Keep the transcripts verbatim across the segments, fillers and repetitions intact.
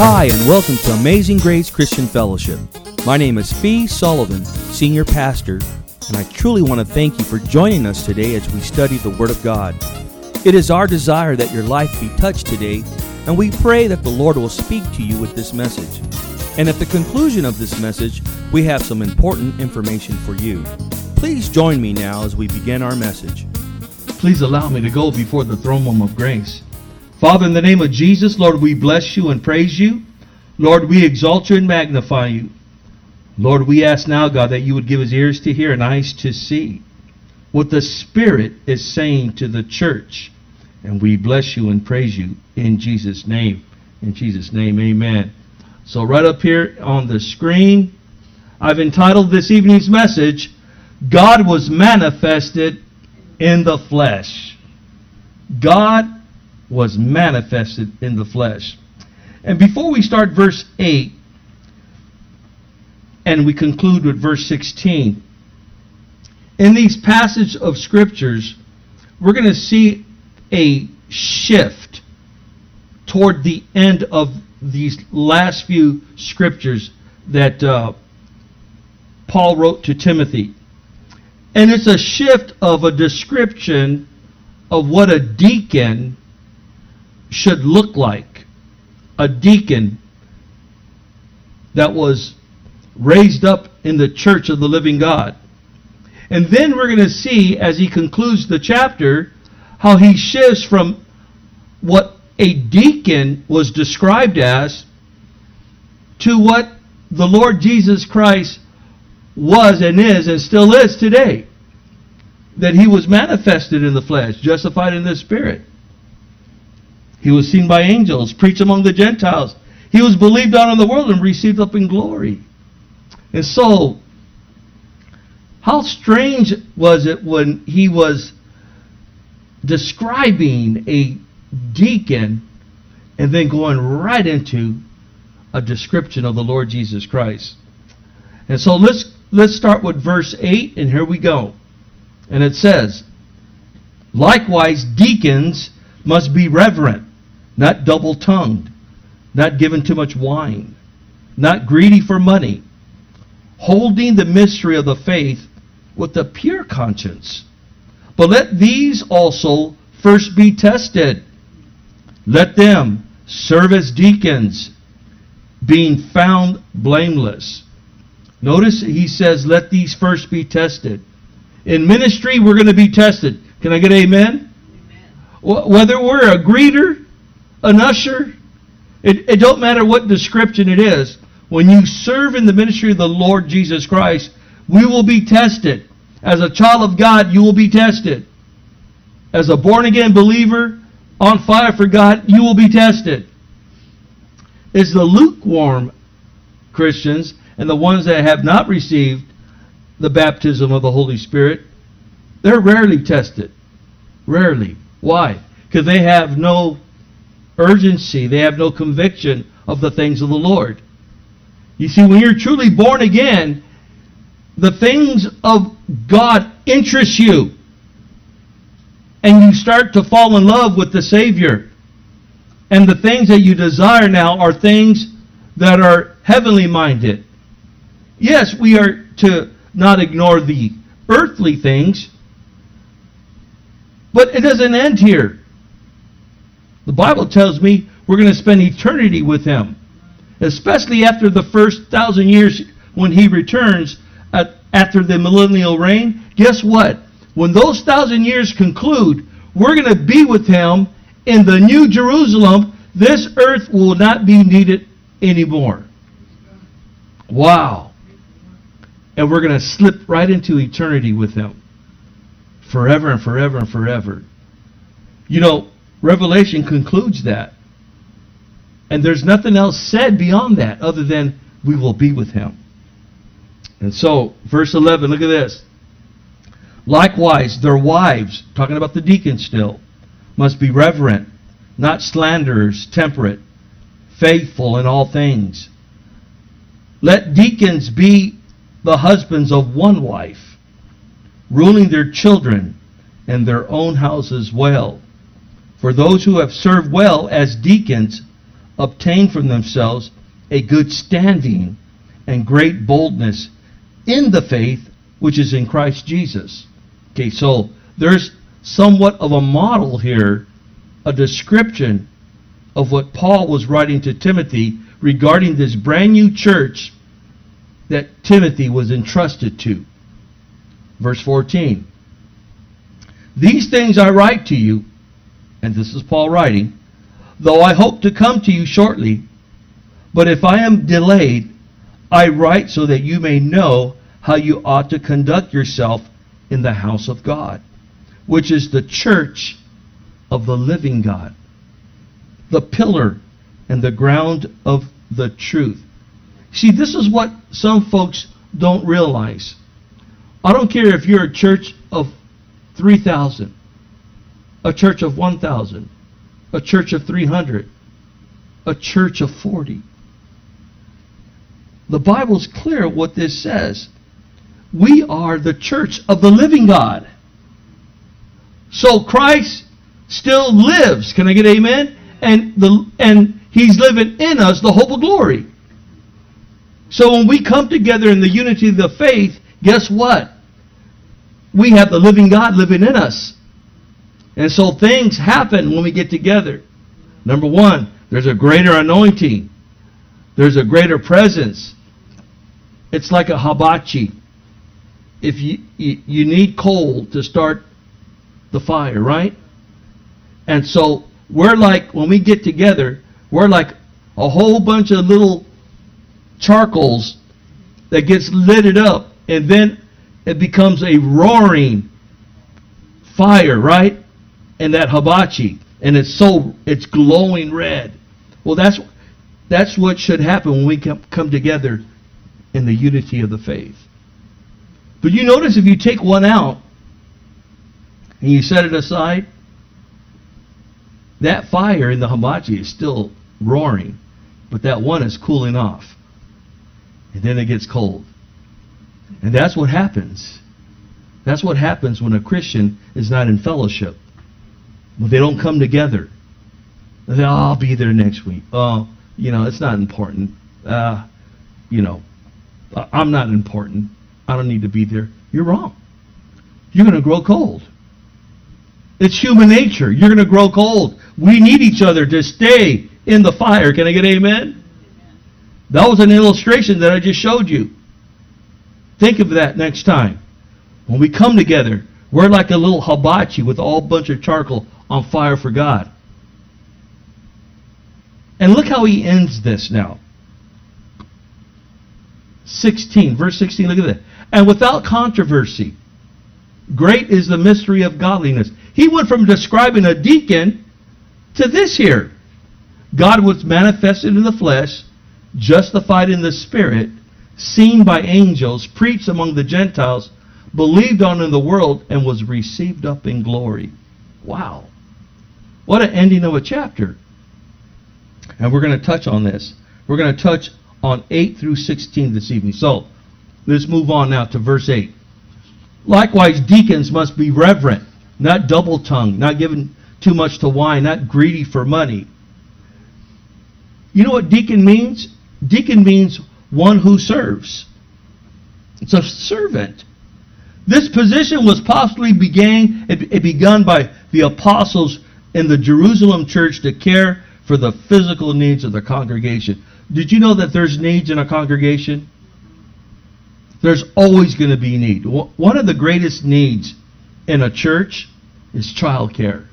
Hi, and welcome to Amazing Grace Christian Fellowship. My name is Fee Sullivan, Senior Pastor, and I truly want to thank you for joining us today as we study the Word of God. It is our desire that your life be touched today, and we pray that the Lord will speak to you with this message. And at the conclusion of this message, we have some important information for you. Please join me now as we begin our message. Please allow me to go before the throne room of grace. Father, in the name of Jesus, Lord, we bless you and praise you. Lord, we exalt you and magnify you. Lord, we ask now, God, that you would give us ears to hear and eyes to see what the Spirit is saying to the church. And we bless you and praise you in Jesus' name. In Jesus' name, amen. So right up here on the screen, I've entitled this evening's message, God was manifested in the flesh. God was manifested in the flesh. And before we start verse eight, and we conclude with verse sixteen, in these passages of scriptures, we're going to see a shift toward the end of these last few scriptures that uh, Paul wrote to Timothy. And it's a shift of a description of what a deacon should look like. A deacon that was raised up in the church of the living God. And then we're going to see, as he concludes the chapter, how he shifts from what a deacon was described as to what the Lord Jesus Christ was and is and still is today. That he was manifested in the flesh, justified in the Spirit. He was seen by angels, preached among the Gentiles. He was believed on in the world and received up in glory. And so, how strange was it when he was describing a deacon and then going right into a description of the Lord Jesus Christ. And so let's let's start with verse eight, and here we go. And it says, likewise deacons must be reverent, not double-tongued, not given too much wine, not greedy for money, holding the mystery of the faith with a pure conscience. But let these also first be tested. Let them serve as deacons, being found blameless. Notice he says, let these first be tested. In ministry, we're going to be tested. Can I get amen? Amen. Whether we're a greeter, an usher, it, it don't matter what description it is. When you serve in the ministry of the Lord Jesus Christ, we will be tested. As a child of God, you will be tested. As a born-again believer, on fire for God, you will be tested. It's the lukewarm Christians and the ones that have not received the baptism of the Holy Spirit, they're rarely tested. Rarely. Why? Because they have no urgency. They have no conviction of the things of the Lord. You see, when you're truly born again, the things of God interest you. And you start to fall in love with the Savior. And the things that you desire now are things that are heavenly minded. Yes, we are to not ignore the earthly things, but it doesn't end here. The Bible tells me we're going to spend eternity with Him, especially after the first thousand years when He returns at, after the millennial reign. Guess what? When those thousand years conclude, we're going to be with Him in the New Jerusalem. This earth will not be needed anymore. Wow. And we're going to slip right into eternity with Him. Forever and forever and forever. You know, Revelation concludes that. And there's nothing else said beyond that other than we will be with Him. And so, verse eleven, look at this. Likewise, their wives, talking about the deacons still, must be reverent, not slanderers, temperate, faithful in all things. Let deacons be the husbands of one wife, ruling their children and their own houses well. For those who have served well as deacons obtain for themselves a good standing and great boldness in the faith which is in Christ Jesus. Okay, so there's somewhat of a model here, a description of what Paul was writing to Timothy regarding this brand new church that Timothy was entrusted to. Verse fourteen. These things I write to you, and this is Paul writing, though I hope to come to you shortly, but if I am delayed, I write so that you may know how you ought to conduct yourself in the house of God, which is the church of the living God, the pillar and the ground of the truth. See, this is what some folks don't realize. I don't care if you're a church of three thousand, a church of one thousand, a church of three hundred, a church of forty. The Bible's clear what this says. We are the church of the living God. So Christ still lives. Can I get amen? And the and He's living in us, the hope of glory. So when we come together in the unity of the faith, guess what? We have the living God living in us. And so things happen when we get together. Number one, there's a greater anointing. There's a greater presence. It's like a hibachi. If you, you, you need coal to start the fire, right? And so we're like, when we get together, we're like a whole bunch of little charcoals that gets lit up, and then it becomes a roaring fire, right? And that hibachi, and it's so it's glowing red. Well, that's that's what should happen when we come, come together in the unity of the faith. But you notice if you take one out and you set it aside, that fire in the hibachi is still roaring, but that one is cooling off. And then it gets cold. And that's what happens. That's what happens when a Christian is not in fellowship. When they don't come together. They say, oh, I'll be there next week. Oh, you know, it's not important. Uh, you know, I'm not important. I don't need to be there. You're wrong. You're going to grow cold. It's human nature. You're going to grow cold. We need each other to stay in the fire. Can I get amen? That was an illustration that I just showed you. Think of that next time. When we come together, we're like a little hibachi with all bunch of charcoal on fire for God. And look how he ends this now. sixteen, verse sixteen, look at that. And without controversy, great is the mystery of godliness. He went from describing a deacon to this here. God was manifested in the flesh, justified in the spirit, seen by angels, preached among the Gentiles, believed on in the world, and was received up in glory. Wow. What an ending of a chapter. And we're going to touch on this. We're going to touch on eight through sixteen this evening. So, let's move on now to verse eight. Likewise, deacons must be reverent, not double-tongued, not given too much to wine, not greedy for money. You know what deacon means? Deacon means one who serves. It's a servant. This position was possibly began, it, it begun by the apostles in the Jerusalem church to care for the physical needs of the congregation. Did you know that there's needs in a congregation? There's always going to be need. One of the greatest needs in a church is child care.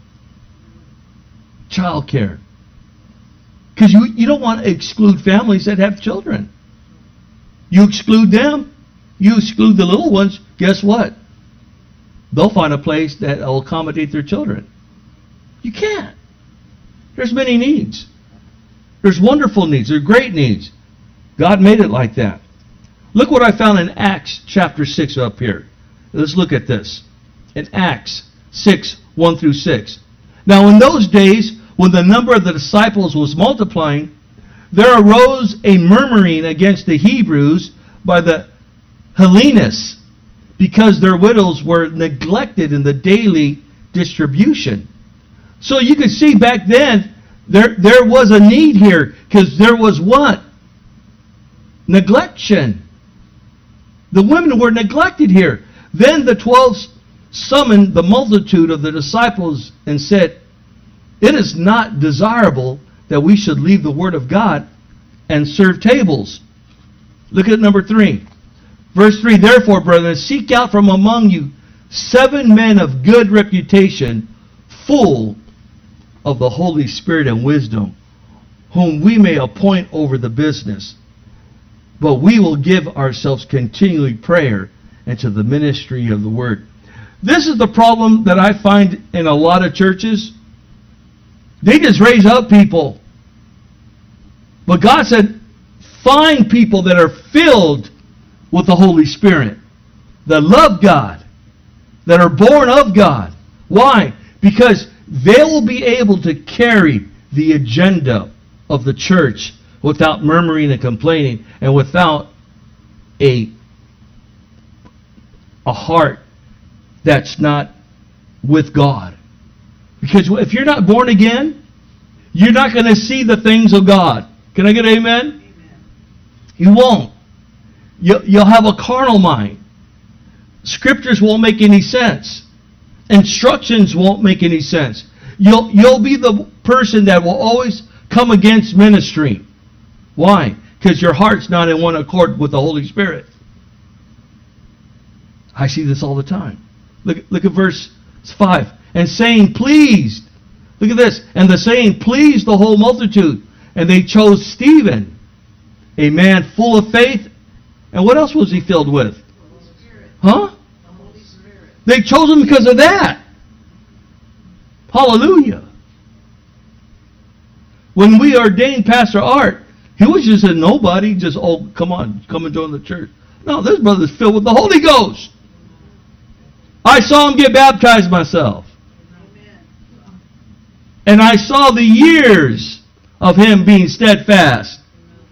Child care. Because you, you don't want to exclude families that have children. You exclude them, you exclude the little ones, guess what? They'll find a place that will accommodate their children. You can't. There's many needs. There's wonderful needs. There's great needs. God made it like that. Look what I found in Acts chapter six up here. Let's look at this. In Acts six, one through six. Now in those days, when the number of the disciples was multiplying, there arose a murmuring against the Hebrews by the Hellenists, because their widows were neglected in the daily distribution. So you could see back then, There, there was a need here because there was what? Neglection. The women were neglected here. Then the twelve summoned the multitude of the disciples and said, "It is not desirable that we should leave the word of God and serve tables." Look at number three. Verse three, "Therefore, brethren, seek out from among you seven men of good reputation, full of the Holy Spirit and wisdom, whom we may appoint over the business. But we will give ourselves continually prayer and to the ministry of the word." This is the problem that I find in a lot of churches. They just raise up people. But God said, find people that are filled with the Holy Spirit, that love God, that are born of God. Why? Because they will be able to carry the agenda of the church without murmuring and complaining and without a, a heart that's not with God. Because if you're not born again, you're not going to see the things of God. Can I get an amen? Amen. You won't. You'll, you'll have a carnal mind. Scriptures won't make any sense. Instructions won't make any sense. You'll, you'll be the person that will always come against ministry. Why? Because your heart's not in one accord with the Holy Spirit. I see this all the time. Look, look at verse five. "And saying pleased." Look at this. "And the saying pleased the whole multitude. And they chose Stephen, a man full of faith." And what else was he filled with? The Holy Spirit. Huh? The Holy Spirit. They chose him because of that. Hallelujah. When we ordained Pastor Art, he was just a nobody, just, "Oh, come on, come and join the church." No, this brother's filled with the Holy Ghost. I saw him get baptized myself. And I saw the years of him being steadfast.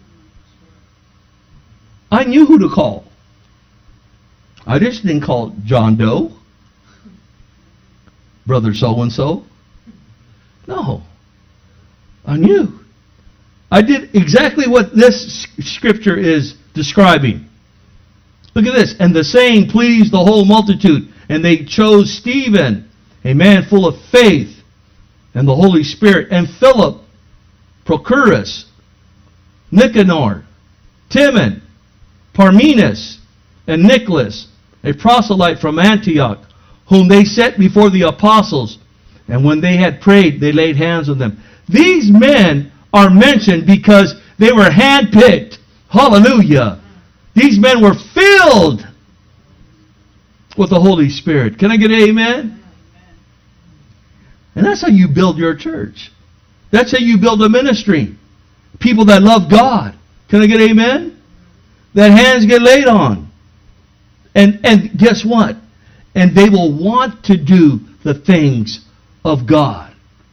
I knew who to call. I just didn't call John Doe, Brother so-and-so. No. I knew. I did exactly what this scripture is describing. Look at this. "And the saying pleased the whole multitude. And they chose Stephen, a man full of faith and the Holy Spirit, and Philip, Prochorus, Nicanor, Timon, Parmenas, and Nicholas, a proselyte from Antioch, whom they set before the apostles. And when they had prayed, they laid hands on them." These men are mentioned because they were handpicked. Hallelujah. These men were filled with the Holy Spirit. Can I get an amen? And that's how you build your church. That's how you build a ministry. People that love God. Can I get an amen? That hands get laid on. And, and guess what? And they will want to do the things of God.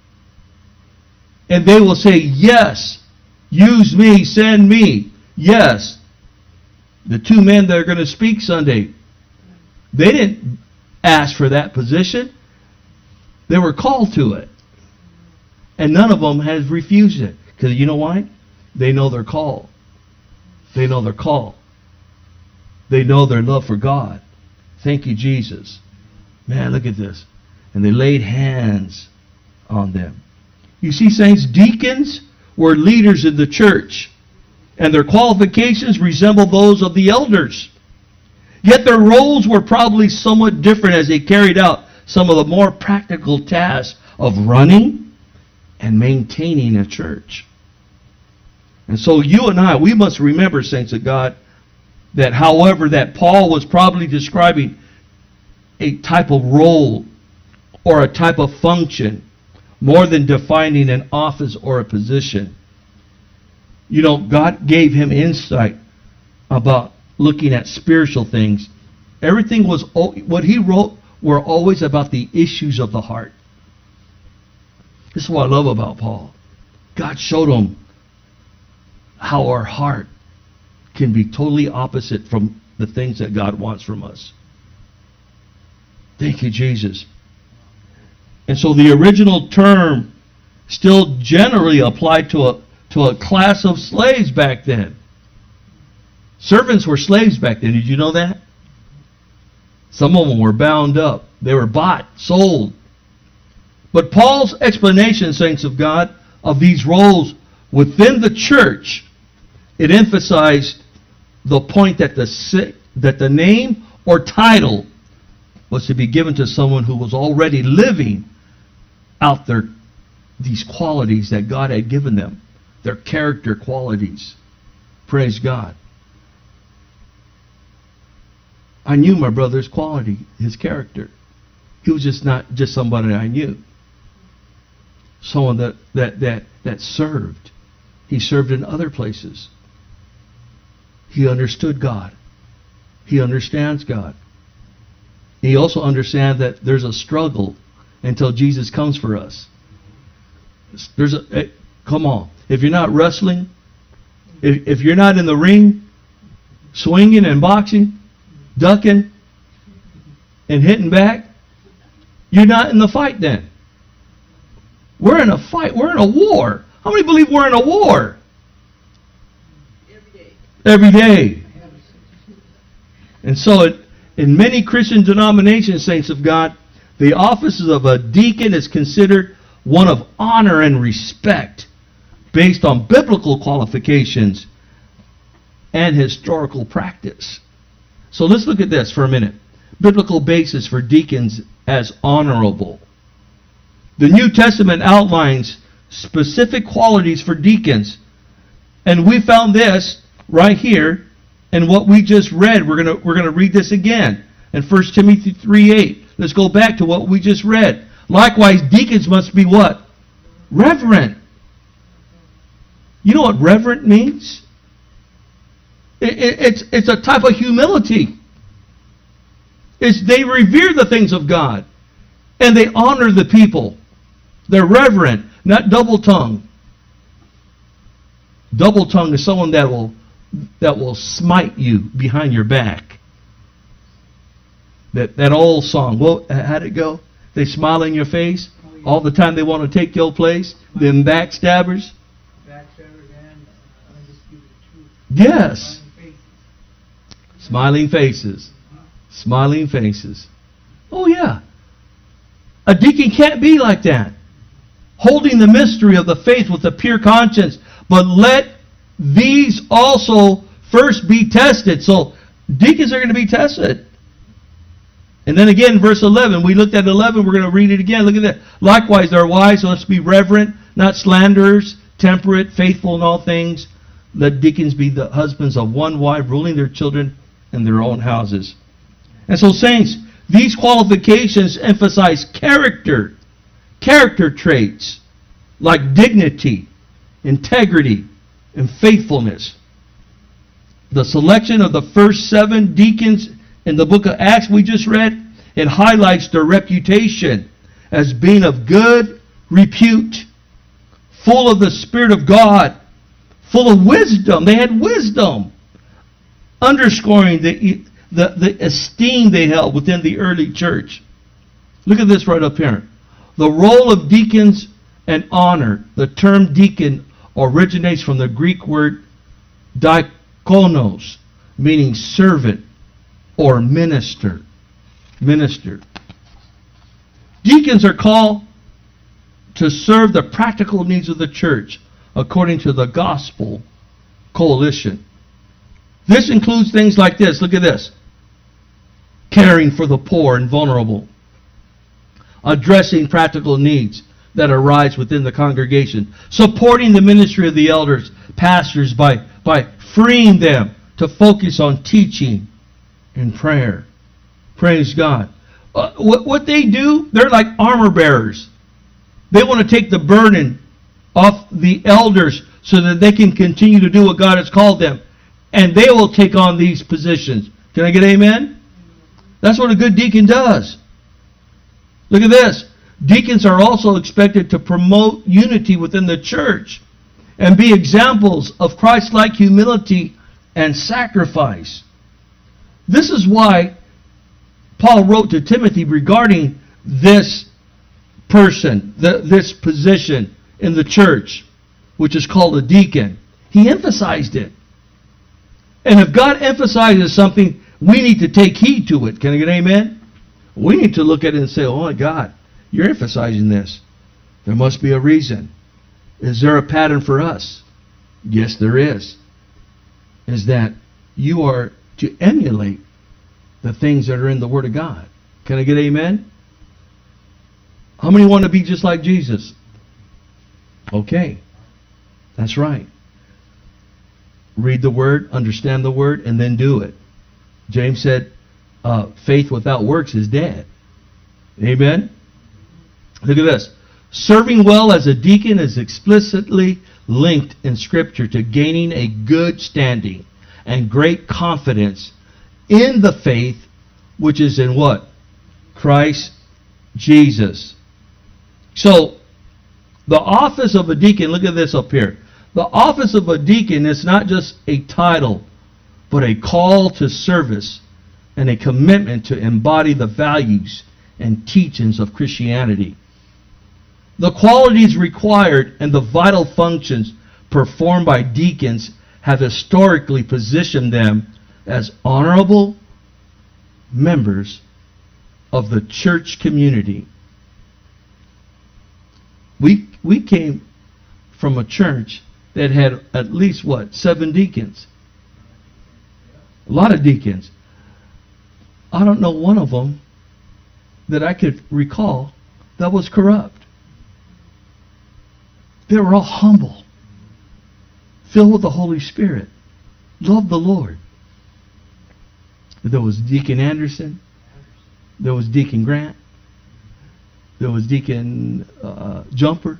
And they will say, "Yes, use me, send me." Yes. The two men that are going to speak Sunday, they didn't ask for that position. They were called to it. And none of them has refused it. Because you know why? They know their call. They know their call. They know their love for God. Thank you, Jesus. Man, look at this. "And they laid hands on them." You see, saints, deacons were leaders in the church. And their qualifications resemble those of the elders. Yet their roles were probably somewhat different as they carried out some of the more practical tasks of running and maintaining a church. And so you and I, we must remember, saints of God, that however that Paul was probably describing a type of role or a type of function more than defining an office or a position. You know, God gave him insight about looking at spiritual things. Everything was, what he wrote were always about the issues of the heart. This is what I love about Paul. God showed him how our heart can be totally opposite from the things that God wants from us. Thank you, Jesus. And so the original term still generally applied to a, to a class of slaves back then. Servants were slaves back then. Did you know that? Some of them were bound up. They were bought, sold. But Paul's explanation, saints of God, of these roles within the church, it emphasized the point that the that the name or title was to be given to someone who was already living out their these qualities that God had given them, their character qualities. Praise God. I knew my brother's quality, his character. He was just not just somebody I knew. Someone that, that, that, that served. He served in other places. He understood God. He understands God. He also understands that there's a struggle until Jesus comes for us. There's a hey, come on. If you're not wrestling, if, if you're not in the ring, swinging and boxing, ducking and hitting back, you're not in the fight then. We're in a fight. We're in a war. How many believe we're in a war? Every day. Every day. And so it, in many Christian denominations, saints of God, the office of a deacon is considered one of honor and respect based on biblical qualifications and historical practice. So let's look at this for a minute. Biblical basis for deacons as honorable. The New Testament outlines specific qualities for deacons. And we found this right here in what we just read. We're going to we're going to read this again in First Timothy three eight. Let's go back to what we just read. Likewise, deacons must be what? Reverent. You know what reverent means? It, it, it's, it's a type of humility. It's they revere the things of God. And they honor the people. They're reverent, not double-tongued. Double-tongued is someone that will that will smite you behind your back. That that old song, well, how'd it go? They smile in your face all the time. They want to take your place. Them backstabbers. Backstabbers and uh, undisputed truth. Yes. Smiling faces. Smiling faces. Oh yeah. A deacon can't be like that. Holding the mystery of the faith with a pure conscience. But let these also first be tested. So deacons are going to be tested. And then again, verse eleven, we looked at eleven, we're going to read it again. Look at that. Likewise, our wives, so let's be reverent, not slanderers, temperate, faithful in all things. Let deacons be the husbands of one wife, ruling their children in their own houses. And so, saints, these qualifications emphasize character, character traits like dignity, integrity, and faithfulness. The selection of the first seven deacons in the book of Acts we just read, it highlights their reputation as being of good repute, full of the Spirit of God, full of wisdom. They had wisdom, underscoring the, the, the esteem they held within the early church. Look at this right up here. The role of deacons and honor. The term deacon originates from the Greek word diakonos, meaning servant or minister. Minister. Deacons are called to serve the practical needs of the church according to the gospel coalition. This includes things like this. Look at this. Caring for the poor and vulnerable. Addressing practical needs that arise within the congregation. Supporting the ministry of the elders, pastors, by, by freeing them to focus on teaching and prayer. Praise God. Uh, what, what they do, they're like armor bearers. They want to take the burden off the elders so that they can continue to do what God has called them. And they will take on these positions. Can I get amen? That's what a good deacon does. Look at this. Deacons are also expected to promote unity within the church and be examples of Christ-like humility and sacrifice. This is why Paul wrote to Timothy regarding this person, the, this position in the church, which is called a deacon. He emphasized it. And if God emphasizes something, we need to take heed to it. Can I get an amen? We need to look at it and say, oh my God, you're emphasizing this. There must be a reason. Is there a pattern for us? Yes, there is. Is that you are to emulate the things that are in the Word of God. Can I get an amen? How many want to be just like Jesus? Okay. That's right. Read the Word, understand the Word, and then do it. James said, uh, faith without works is dead. Amen? Look at this. Serving well as a deacon is explicitly linked in Scripture to gaining a good standing and great confidence in the faith which is in what? Christ Jesus. So, the office of a deacon, look at this up here. The office of a deacon is not just a title, but a call to service and a commitment to embody the values and teachings of Christianity. The qualities required and the vital functions performed by deacons have historically positioned them as honorable members of the church community. We, we came from a church that had at least, what, seven deacons. A lot of deacons. I don't know one of them that I could recall that was corrupt. They were all humble, filled with the Holy Spirit, loved the Lord. There was Deacon Anderson. There was Deacon Grant. There was Deacon uh, Jumper.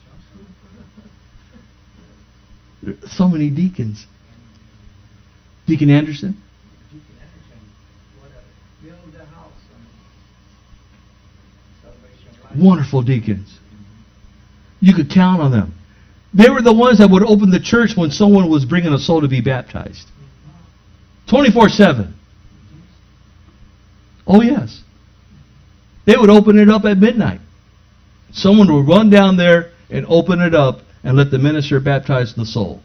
So many deacons. Deacon Anderson. Deacon Anderson, what a build the house on Salvation Life. Wonderful deacons. You could count on them. They were the ones that would open the church when someone was bringing a soul to be baptized. twenty-four seven. Oh yes. They would open it up at midnight. Someone would run down there and open it up and let the minister baptize the soul.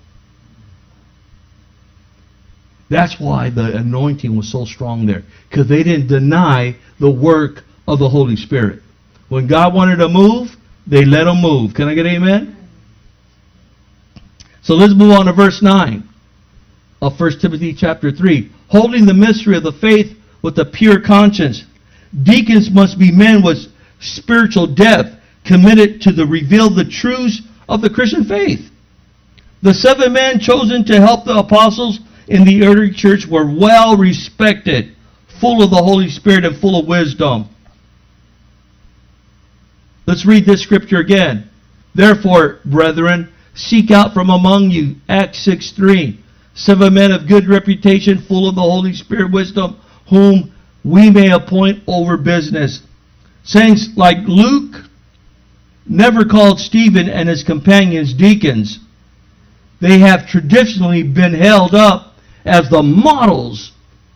That's why the anointing was so strong there. Because they didn't deny the work of the Holy Spirit. When God wanted to move, they let him move. Can I get an amen? So let's move on to verse nine of First Timothy chapter three. Holding the mystery of the faith with a pure conscience. Deacons must be men with spiritual depth, committed to the reveal the truths of the Christian faith. The seven men chosen to help the apostles in the early church were well respected, full of the Holy Spirit and full of wisdom. Let's read this scripture again. Therefore, brethren, seek out from among you, Acts six three, seven men of good reputation, full of the Holy Spirit wisdom, whom we may appoint over business. Saints like Luke never called Stephen and his companions deacons. They have traditionally been held up as the models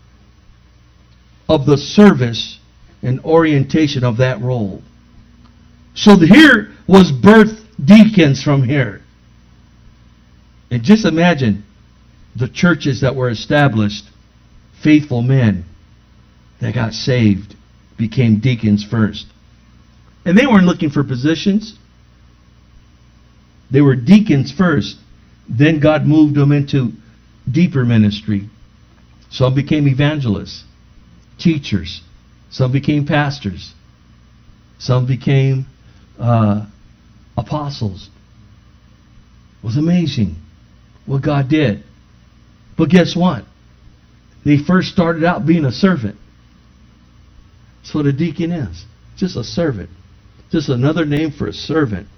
of the service and orientation of that role. So here was birth deacons from here. And just imagine the churches that were established, faithful men that got saved became deacons first. And they weren't looking for positions. They were deacons first. Then God moved them into deeper ministry. Some became evangelists, teachers. Some became pastors. Some became uh, apostles. It was amazing what God did. But guess what? They first started out being a servant. That's what a deacon is. Just a servant. Just another name for a servant.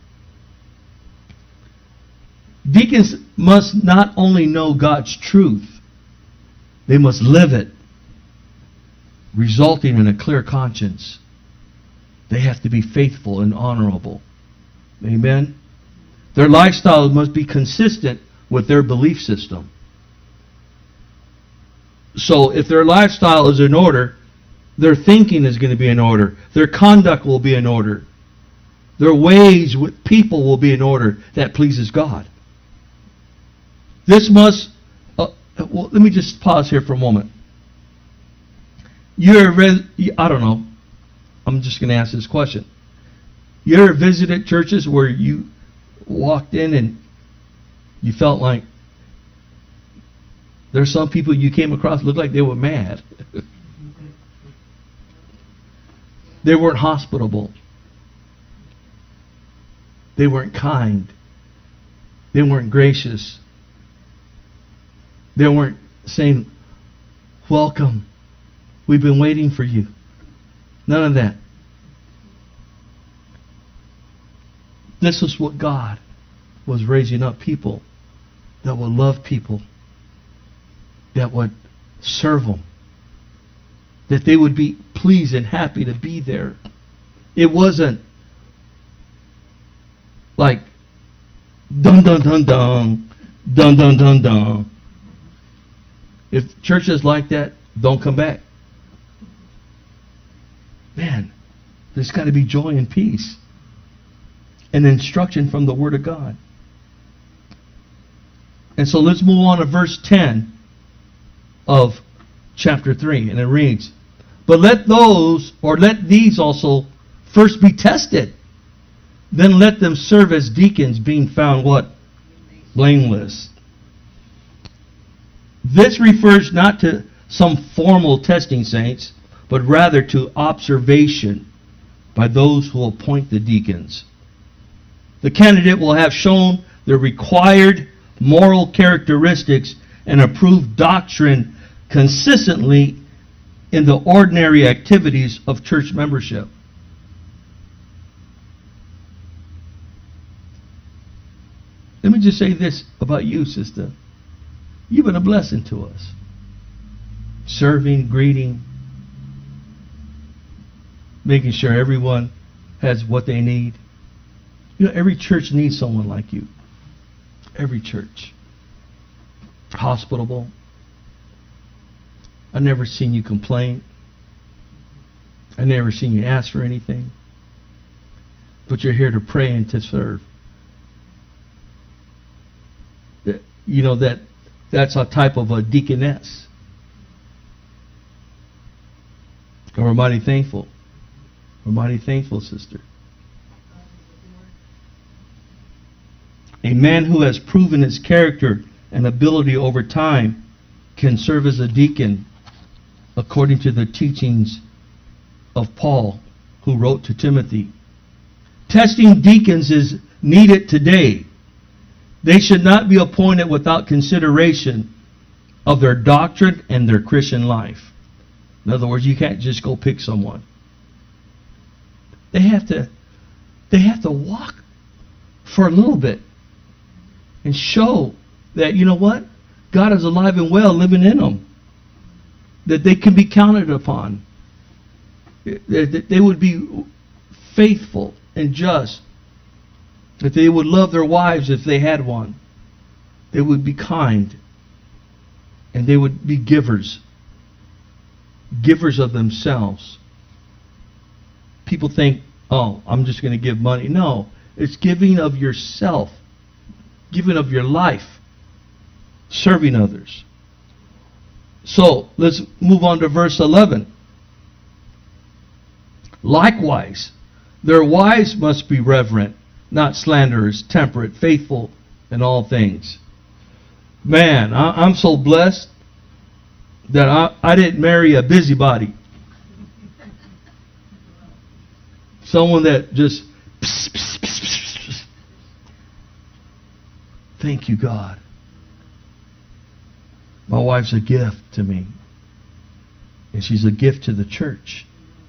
Deacons must not only know God's truth, they must live it, resulting in a clear conscience. They have to be faithful and honorable. Amen? Their lifestyle must be consistent with their belief system. So if their lifestyle is in order, their thinking is going to be in order. Their conduct will be in order. Their ways with people will be in order that pleases God. This must, uh, well, let me just pause here for a moment. You're, I don't know, I'm just going to ask this question. You ever visited churches where you walked in and you felt like there's some people you came across looked like they were mad? They weren't hospitable. They weren't kind. They weren't gracious. They weren't saying, welcome. We've been waiting for you. None of that. This is what God was raising up, people that would love people, that would serve them, that they would be pleased and happy to be there. It wasn't like dun dun dun dun dun dun dun dun. If churches like that, don't come back. Man, there's got to be joy and peace and instruction from the Word of God. And so let's move on to verse ten of chapter three, and it reads, but let those, or let these also first be tested, then let them serve as deacons, being found what? Blameless. This refers not to some formal testing, saints, but rather to observation by those who appoint the deacons. The candidate will have shown the required moral characteristics and approved doctrine consistently in the ordinary activities of church membership. Let me just say this about you, sister. You've been a blessing to us. Serving, greeting, making sure everyone has what they need. You know, every church needs someone like you. Every church. Hospitable. I've never seen you complain. I've never seen you ask for anything. But you're here to pray and to serve. You know, that that's a type of a deaconess. And we're mighty thankful. We're mighty thankful, sister. A man who has proven his character and ability over time can serve as a deacon according to the teachings of Paul, who wrote to Timothy. Testing deacons is needed today. They should not be appointed without consideration of their doctrine and their Christian life. In other words, you can't just go pick someone. They have to, they have to walk for a little bit and show that, you know what? God is alive and well living in them. That they can be counted upon. That they would be faithful and just. That they would love their wives if they had one. They would be kind. And they would be givers. Givers of themselves. People think, oh, I'm just going to give money. No, it's giving of yourself. Giving of your life. Serving others. So, let's move on to verse eleven. Likewise, their wives must be reverent, not slanderers, temperate, faithful in all things. Man, I, I'm so blessed that I, I didn't marry a busybody. Someone that just... Pss, pss, pss, pss, pss. Thank you, God. My wife's a gift to me. And she's a gift to the church.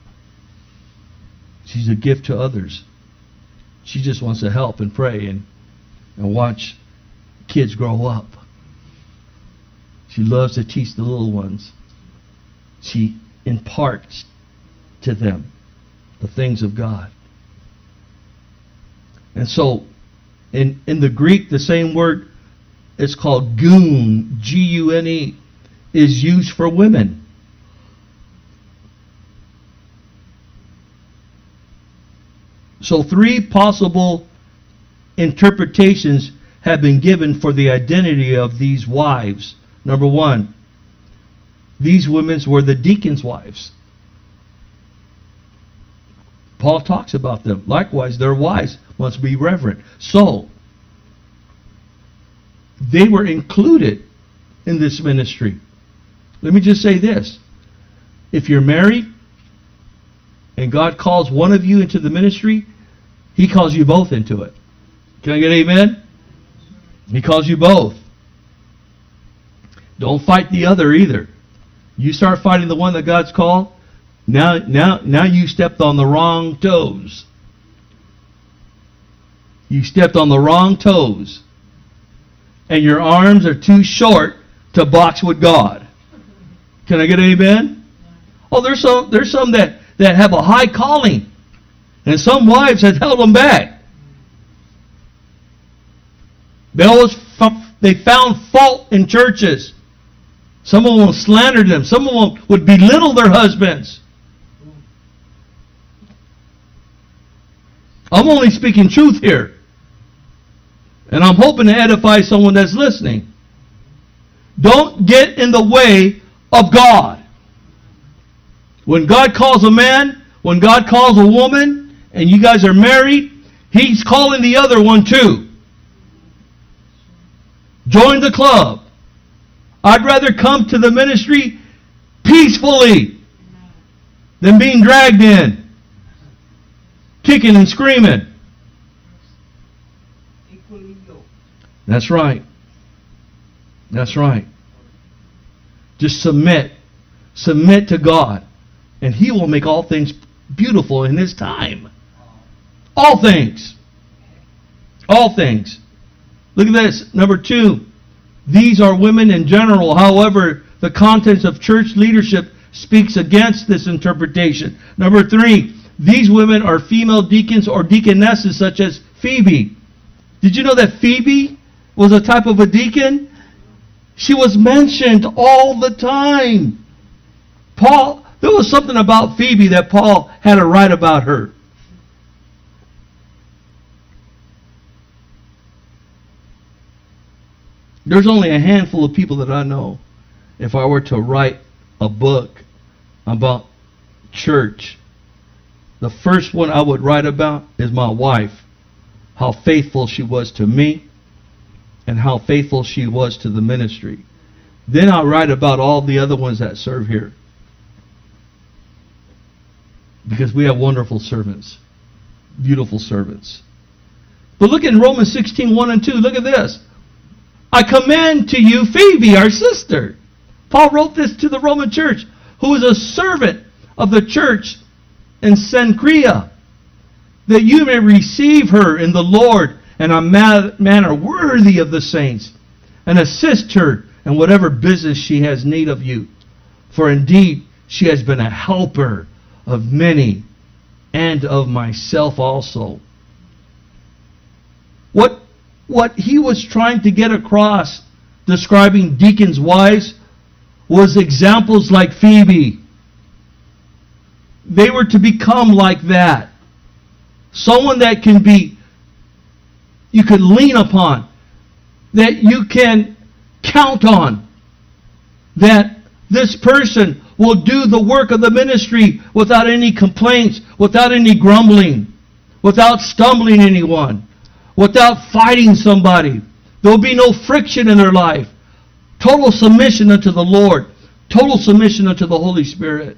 She's a gift to others. She just wants to help and pray and, and watch kids grow up. She loves to teach the little ones. She imparts to them the things of God. And so, in, in the Greek, the same word, it's called gune, G U N E, is used for women. So three possible interpretations have been given for the identity of these wives. Number one, these women were the deacons' wives. Paul talks about them. Likewise, their wives must be reverent. So, they were included in this ministry. Let me just say this. If you're married and God calls one of you into the ministry, He calls you both into it. Can I get amen? He calls you both. Don't fight the other either. You start fighting the one that God's called, now, now, now you stepped on the wrong toes. You stepped on the wrong toes. And your arms are too short to box with God. Can I get an amen? Oh, there's some there's some that, that have a high calling. And some wives have held them back. They always they found fault in churches. Some of them slandered them. Some of them would belittle their husbands. I'm only speaking truth here. And I'm hoping to edify someone that's listening. Don't get in the way of God. When God calls a man, when God calls a woman, and you guys are married, He's calling the other one too. Join the club. I'd rather come to the ministry peacefully than being dragged in, kicking and screaming. That's right. That's right. Just submit. Submit to God. And He will make all things beautiful in His time. All things. All things. Look at this. Number two. These are women in general. However, the contents of church leadership speaks against this interpretation. Number three. These women are female deacons or deaconesses such as Phoebe. Did you know that Phoebe was a type of a deacon? She was mentioned all the time. Paul, there was something about Phoebe that Paul had to write about her. There's only a handful of people that I know. If I were to write a book about church, the first one I would write about is my wife. How faithful she was to me and how faithful she was to the ministry. Then I'll write about all the other ones that serve here. Because we have wonderful servants. Beautiful servants. But look in Romans sixteen, one and two. Look at this. I commend to you Phoebe, our sister. Paul wrote this to the Roman church, who is a servant of the church in Cenchrea, that you may receive her in the Lord in a manner worthy of the saints, and assist her in whatever business she has need of you. For indeed, she has been a helper of many, and of myself also. What, what he was trying to get across, describing deacons' wives, was examples like Phoebe. They were to become like that. Someone that can be, you can lean upon, that you can count on, that this person will do the work of the ministry without any complaints, without any grumbling, without stumbling anyone, without fighting somebody. There will be no friction in their life. Total submission unto the Lord. Total submission unto the Holy Spirit.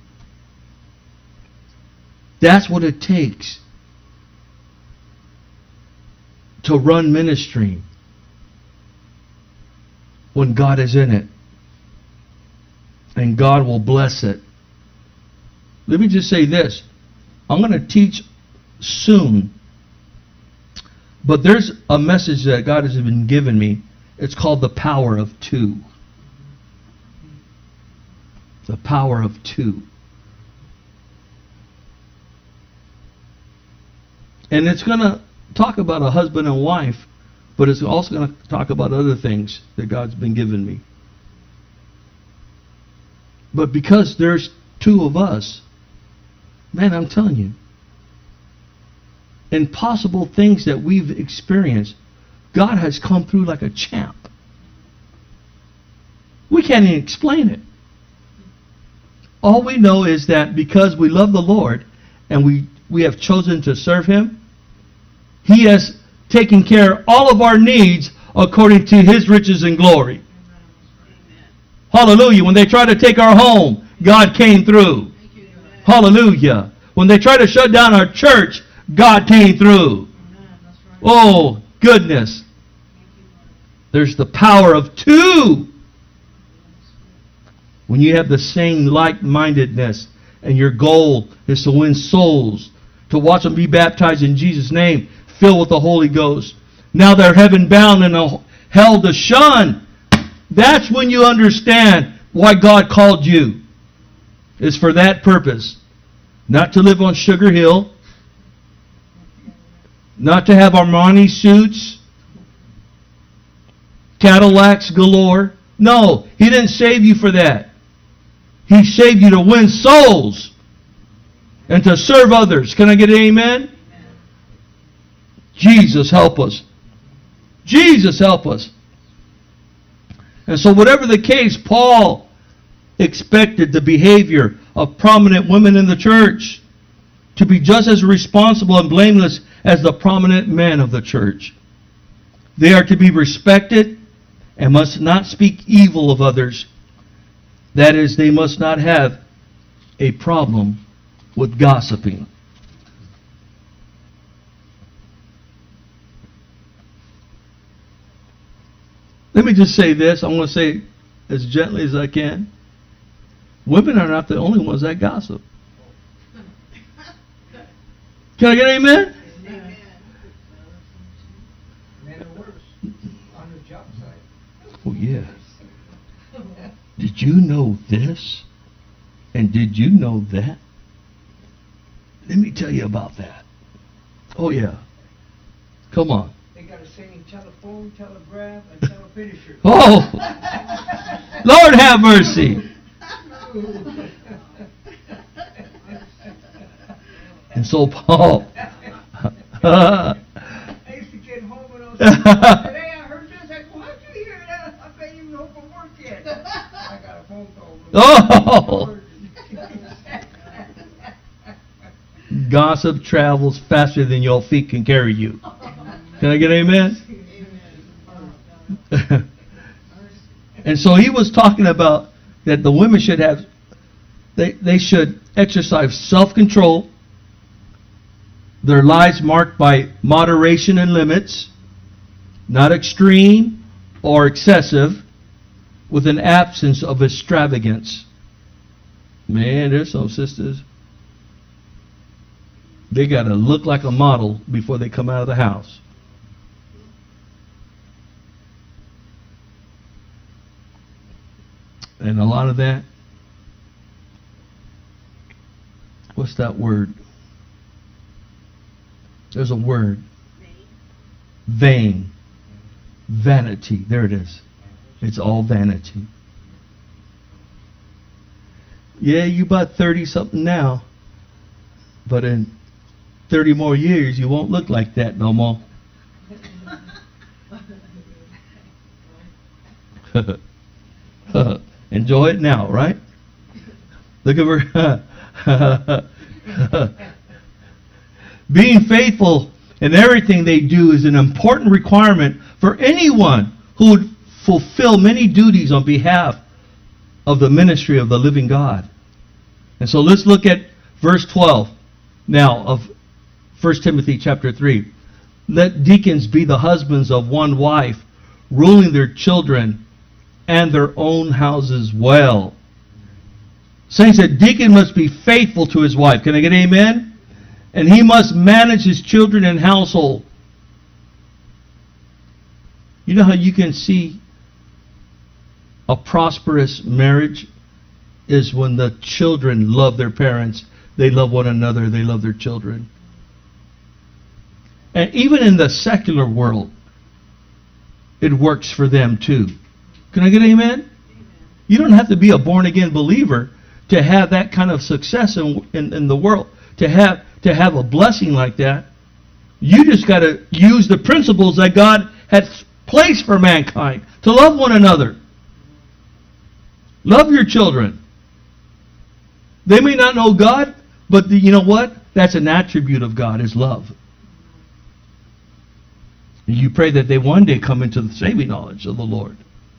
That's what it takes to run ministry when God is in it. And God will bless it. Let me just say this. I'm going to teach soon. But there's a message that God has been giving me. It's called the power of two. The power of two. And it's going to talk about a husband and wife, but it's also going to talk about other things that God's been giving me. But because there's two of us, man, I'm telling you, impossible things that we've experienced, God has come through like a champ. We can't even explain it. All we know is that because we love the Lord and we, we have chosen to serve Him, He has taken care of all of our needs according to His riches and glory. Hallelujah. When they tried to take our home, God came through. Hallelujah. When they tried to shut down our church, God came through. Oh, goodness. There's the power of two. When you have the same like-mindedness and your goal is to win souls, to watch them be baptized in Jesus' name, filled with the Holy Ghost. Now they're heaven bound and hell to shun. That's when you understand why God called you. It's for that purpose. Not to live on Sugar Hill. Not to have Armani suits. Cadillacs galore. No, He didn't save you for that. He saved you to win souls and to serve others. Can I get an amen? Amen. Jesus help us. Jesus help us. And so whatever the case, Paul expected the behavior of prominent women in the church to be just as responsible and blameless as the prominent men of the church. They are to be respected and must not speak evil of others. That is, they must not have a problem with gossiping. Let me just say this. I'm going to say it as gently as I can. Women are not the only ones that gossip. Can I get an amen? Amen. Men are worse on the job site. Oh, yes. Did you know this? And did you know that? Let me tell you about that. Oh, yeah. Come on. They got a saying, telephone, telegraph, and telefinisher. Oh! Lord have mercy. And so Paul... I used to get home and I was like, today I heard this. I go, how'd you hear that? I bet you know from work yet. I got a phone call. Oh! Gossip travels faster than your feet can carry you. Can I get an amen? Amen. And so he was talking about that the women should have, they, they should exercise self-control, their lives marked by moderation and limits, not extreme or excessive, with an absence of extravagance. Man, there's some sisters, they got to look like a model before they come out of the house. And a lot of that, what's that word? There's a word. Vain. Vanity. There it is. It's all vanity. Yeah, you about thirty something now, but in thirty more years you won't look like that no more. Enjoy it now, right? Look at her. Being faithful in everything they do is an important requirement for anyone who would fulfill many duties on behalf of the ministry of the living God. And so let's look at verse twelve now of First Timothy chapter three. Let deacons be the husbands of one wife, ruling their children and their own houses well. Saints, a deacon must be faithful to his wife. Can I get an amen? And he must manage his children and household. You know how you can see a prosperous marriage is when the children love their parents, they love one another, they love their children. And even in the secular world, it works for them too. Can I get an amen? Amen. You don't have to be a born-again believer to have that kind of success in, in, in the world, to have to have a blessing like that. You just got to use the principles that God had placed for mankind to love one another. Love your children. They may not know God, but the, you know what? That's an attribute of God, is love. You pray that they one day come into the saving knowledge of the Lord.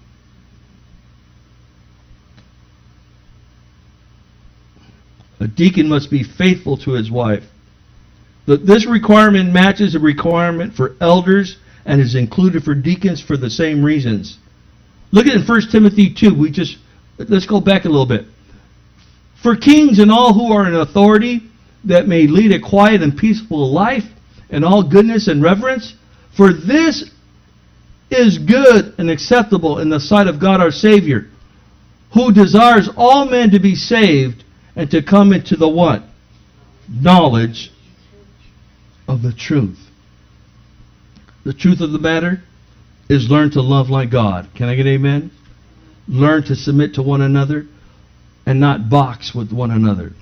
A deacon must be faithful to his wife. This requirement matches a requirement for elders and is included for deacons for the same reasons. Look at it in First Timothy two. We just let's go back a little bit. For kings and all who are in authority, that may lead a quiet and peaceful life in all goodness and reverence, for this is good and acceptable in the sight of God our Savior, who desires all men to be saved and to come into the what? Knowledge of the truth. The truth of the matter is learn to love like God. Can I get amen? Learn to submit to one another and not box with one another.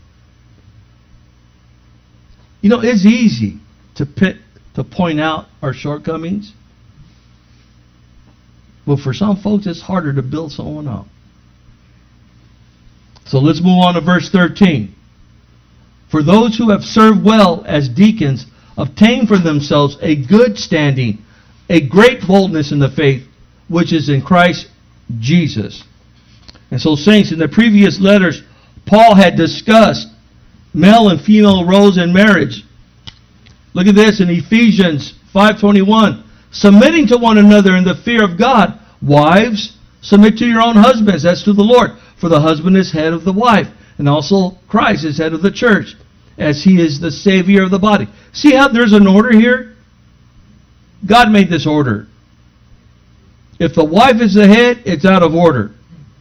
You know, it's easy to pit, to point out our shortcomings. But for some folks, it's harder to build someone up. So let's move on to verse thirteen. For those who have served well as deacons obtain for themselves a good standing, a great boldness in the faith, which is in Christ Jesus. And so, saints, in the previous letters, Paul had discussed male and female roles in marriage. Look at this in Ephesians five twenty-one. Submitting to one another in the fear of God. Wives, submit to your own husbands. That's to the Lord. For the husband is head of the wife. And also Christ is head of the church, as he is the Savior of the body. See how there's an order here? God made this order. If the wife is the head, it's out of order.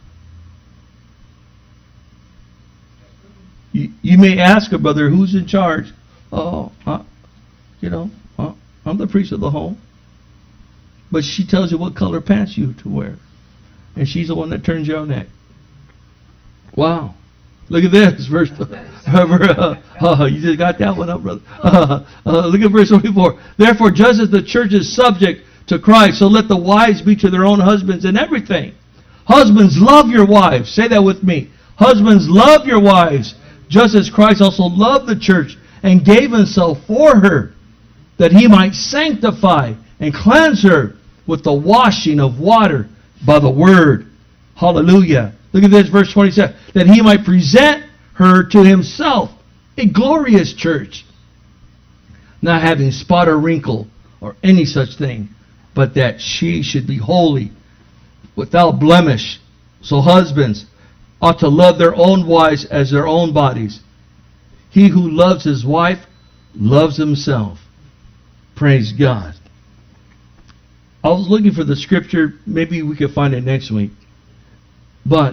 You, you may ask a brother, who's in charge? Oh, uh, you know, uh, I'm the priest of the home. But she tells you what color pants you to wear. And she's the one that turns your neck. Wow. Look at this. Verse, uh, uh, you just got that one up, brother. Uh, uh, look at verse twenty-four. Therefore, just as the church is subject to Christ, so let the wives be to their own husbands in everything. Husbands, love your wives. Say that with me. Husbands, love your wives, just as Christ also loved the church and gave himself for her, that he might sanctify and cleanse her with the washing of water by the word. Hallelujah. Look at this, verse twenty-seven. That he might present her to himself, a glorious church, not having spot or wrinkle or any such thing, but that she should be holy, without blemish. So husbands ought to love their own wives as their own bodies. He who loves his wife loves himself. Praise God. I was looking for the scripture. Maybe we could find it next week. But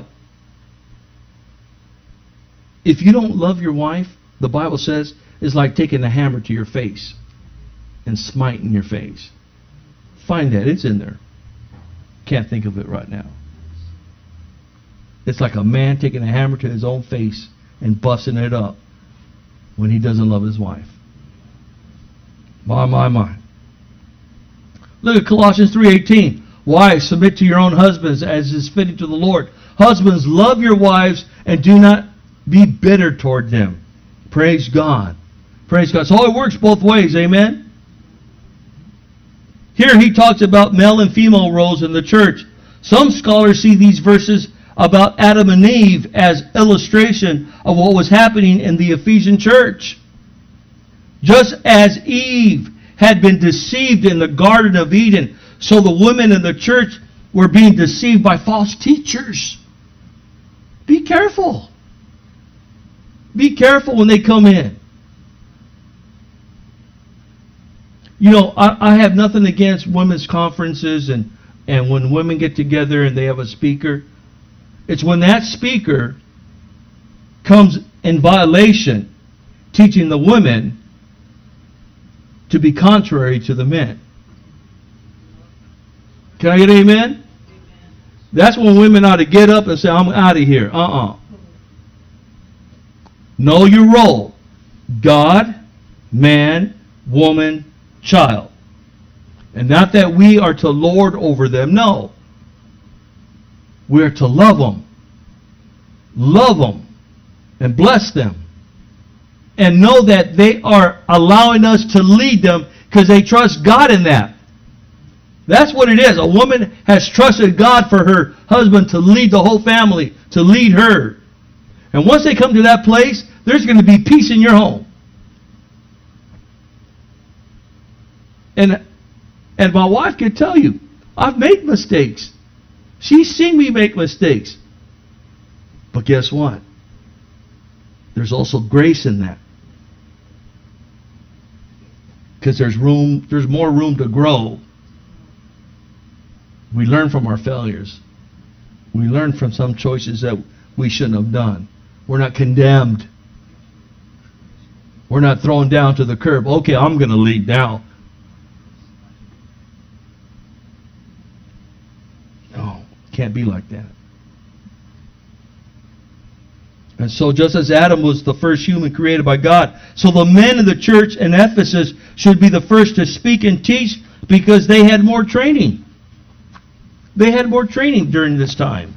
if you don't love your wife, the Bible says, it's like taking a hammer to your face and smiting your face. Find that. It's in there. Can't think of it right now. It's like a man taking a hammer to his own face and busting it up when he doesn't love his wife. My, my, my. Look at Colossians three eighteen. Wives, submit to your own husbands as is fitting to the Lord. Husbands, love your wives and do not be bitter toward them. Praise God. Praise God. So it works both ways. Amen? Here he talks about male and female roles in the church. Some scholars see these verses about Adam and Eve as illustration of what was happening in the Ephesian church. Just as Eve had been deceived in the Garden of Eden, so the women in the church were being deceived by false teachers. Be careful. Be careful when they come in. You know, I, I have nothing against women's conferences and, and when women get together and they have a speaker. It's when that speaker comes in violation, teaching the women to be contrary to the men. Can I get an amen? Amen? That's when women ought to get up and say, I'm out of here. Uh-uh. Know your role. God, man, woman, child. And not that we are to lord over them, no. We're to love them. Love them. And bless them. And know that they are allowing us to lead them because they trust God in that. That's what it is. A woman has trusted God for her husband to lead the whole family, to lead her. And once they come to that place, there's going to be peace in your home. And and my wife can tell you, I've made mistakes. She's seen me make mistakes. But guess what? There's also grace in that. Because there's room, there's more room to grow. We learn from our failures. We learn from some choices that we shouldn't have done. We're not condemned. We're not thrown down to the curb. Okay, I'm going to lead now. No, can't be like that. And so just as Adam was the first human created by God, so the men of the church in Ephesus should be the first to speak and teach because they had more training. They had more training during this time.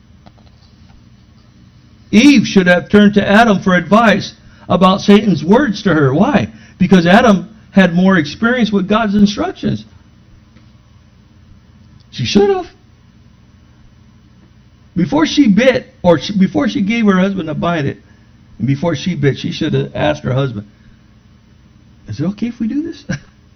Eve should have turned to Adam for advice about Satan's words to her. Why? Because Adam had more experience with God's instructions. She should have. Before she bit, or she, before she gave her husband a bite it, and before she bit, she should have asked her husband, is it okay if we do this?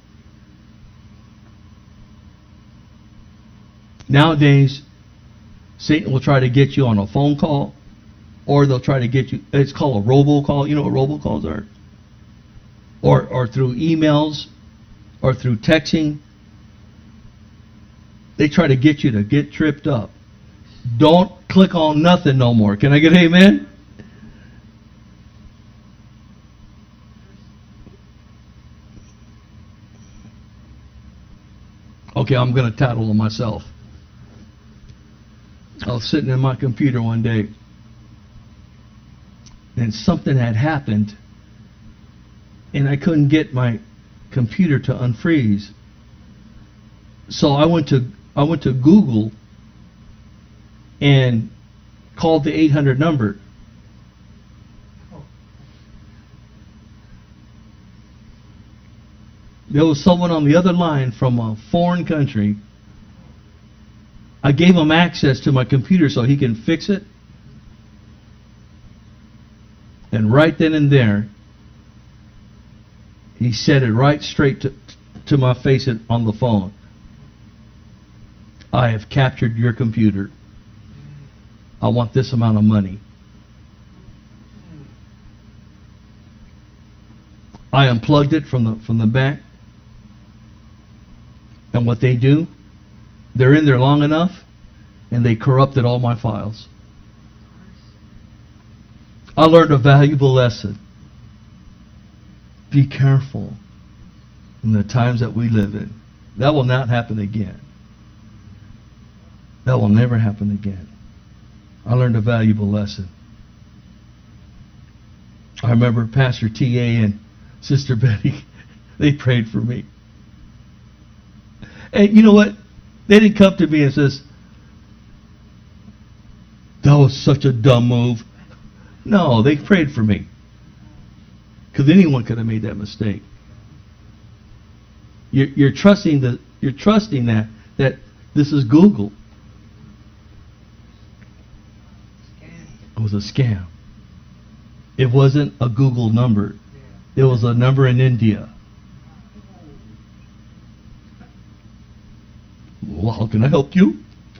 Nowadays, Satan will try to get you on a phone call, or they'll try to get you, it's called a robocall. You know what robocalls are? Or, or through emails, or through texting. They try to get you to get tripped up. Don't click on nothing no more. Can I get an amen? Okay, I'm going to tattle on myself. I was sitting in my computer one day, and something had happened, and I couldn't get my computer to unfreeze. So I went to I went to Google and called the eight hundred number. There was someone on the other line from a foreign country. I gave him access to my computer so he can fix it. And right then and there, he said it right straight to, to my face on the phone. I have captured your computer. I want this amount of money. I unplugged it from the from the back. And what they do, they're in there long enough, and they corrupted all my files. I learned a valuable lesson. Be careful in the times that we live in. That will not happen again. That will never happen again. I learned a valuable lesson. I remember Pastor T A and Sister Betty, they prayed for me. And you know what? They didn't come to me and says, that was such a dumb move. No, they prayed for me. Because anyone could have made that mistake. You're, you're trusting the, you're trusting that that this is Google. It was a scam. It wasn't a Google number. It was a number in India. Well, how can I help you?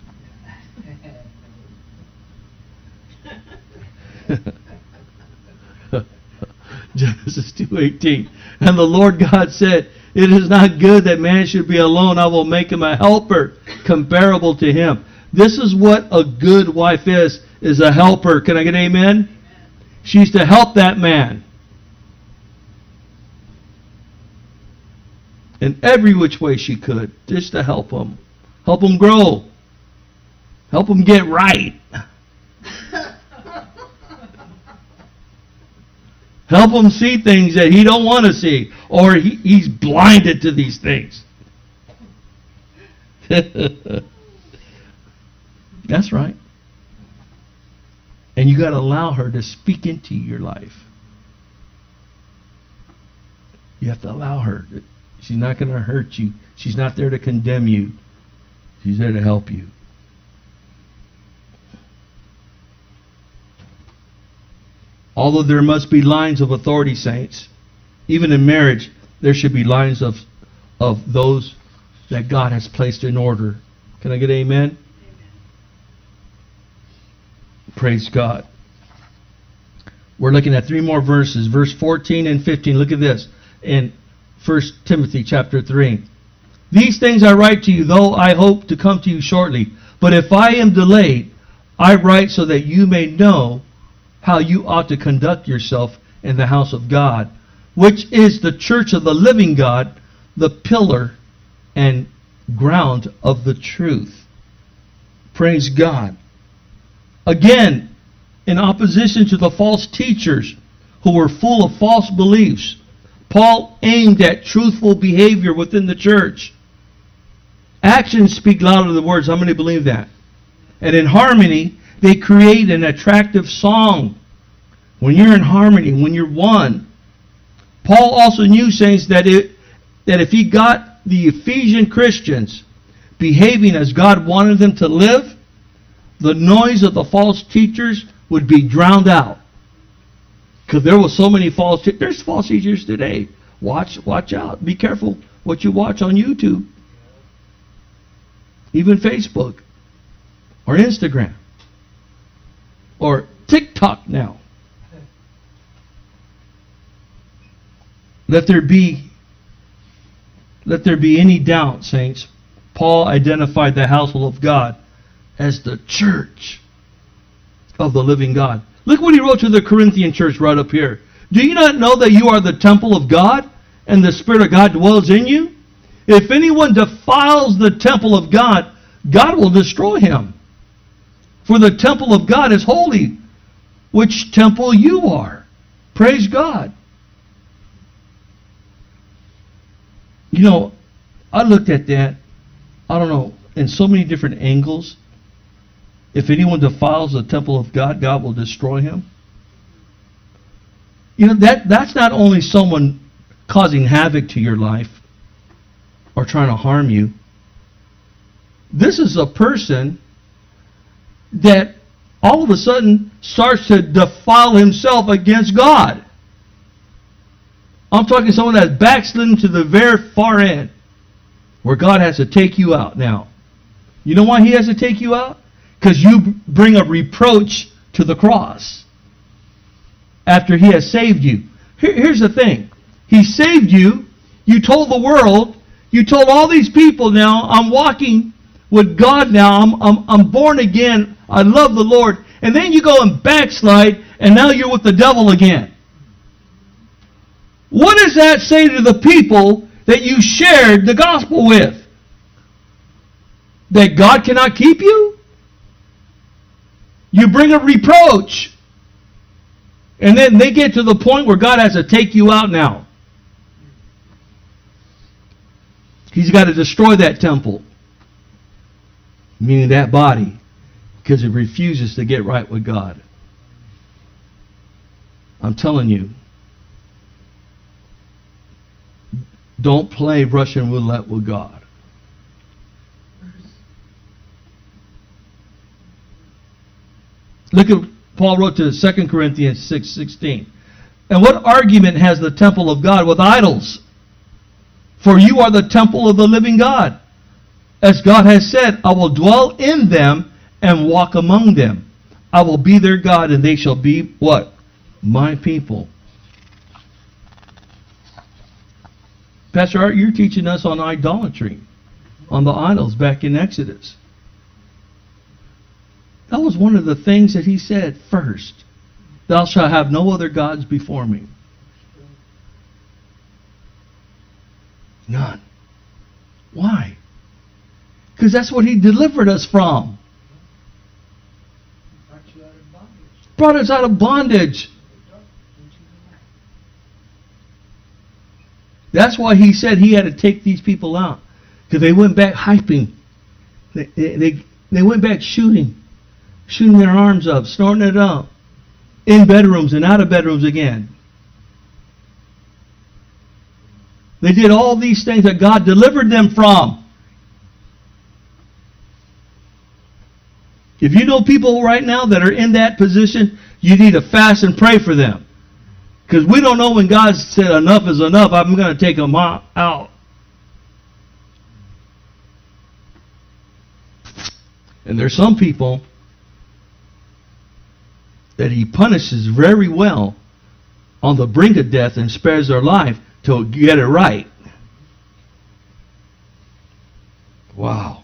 Genesis two eighteen. And the Lord God said, it is not good that man should be alone. I will make him a helper comparable to him. This is what a good wife is, is a helper. Can I get an amen? She's to help that man. In every which way she could, just to help him. Help him grow. Help him get right. Help him see things that he don't want to see. or he, he's blinded to these things. That's right. And you got to allow her to speak into your life. You have to allow her. She's not going to hurt you. She's not there to condemn you. She's there to help you. Although there must be lines of authority, saints, even in marriage, there should be lines of, of those that God has placed in order. Can I get an amen? Amen. Praise God. We're looking at three more verses, verse fourteen and fifteen. Look at this in First Timothy chapter three. These things I write to you, though I hope to come to you shortly. But if I am delayed, I write so that you may know how you ought to conduct yourself in the house of God, which is the church of the living God, the pillar and ground of the truth. Praise God. Again, in opposition to the false teachers who were full of false beliefs, Paul aimed at truthful behavior within the church. Actions speak louder than words. How many believe that? And in harmony, they create an attractive song. When you're in harmony, when you're one. Paul also knew, saints, that, it, that if he got the Ephesian Christians behaving as God wanted them to live, the noise of the false teachers would be drowned out. Because there were so many false teachers. There's false teachers today. Watch, watch out. Be careful what you watch on YouTube. Even Facebook. Or Instagram. Or TikTok now. Let there be, let there be any doubt, saints. Paul identified the household of God as the church of the living God. Look what he wrote to the Corinthian church right up here. Do you not know that you are the temple of God and the Spirit of God dwells in you? If anyone defiles the temple of God, God will destroy him. For the temple of God is holy, which temple you are. Praise God. You know, I looked at that, I don't know, in so many different angles. If anyone defiles the temple of God, God will destroy him. You know, that that's not only someone causing havoc to your life or trying to harm you. This is a person that all of a sudden starts to defile himself against God. I'm talking someone that's backslidden to the very far end, where God has to take you out now. You know why He has to take you out? Because you bring a reproach to the cross after He has saved you. Here, here's the thing. He saved you. You told the world. You told all these people now, I'm walking with God now. I'm, I'm, I'm born again. I love the Lord. And then you go and backslide, and now you're with the devil again. What does that say to the people that you shared the gospel with? That God cannot keep you? You bring a reproach. And then they get to the point where God has to take you out now. He's got to destroy that temple. Meaning that body. Because it refuses to get right with God. I'm telling you. Don't play Russian roulette with God. Look at Paul wrote to Second Corinthians six sixteen. And what argument has the temple of God with idols? For you are the temple of the living God. As God has said, I will dwell in them and walk among them. I will be their God and they shall be what? My people. Pastor Art, you're teaching us on idolatry, on the idols back in Exodus. That was one of the things that he said first. Thou shalt have no other gods before me. None. Why? Because that's what He delivered us from. Brought us out of bondage. That's why he said he had to take these people out. Because they went back hyping. They, they, they went back shooting. Shooting their arms up, snorting it up. In bedrooms and out of bedrooms again. They did all these things that God delivered them from. If you know people right now that are in that position, you need to fast and pray for them. Because we don't know when God said enough is enough, I'm going to take them out. And there's some people that he punishes very well on the brink of death and spares their life to get it right. Wow.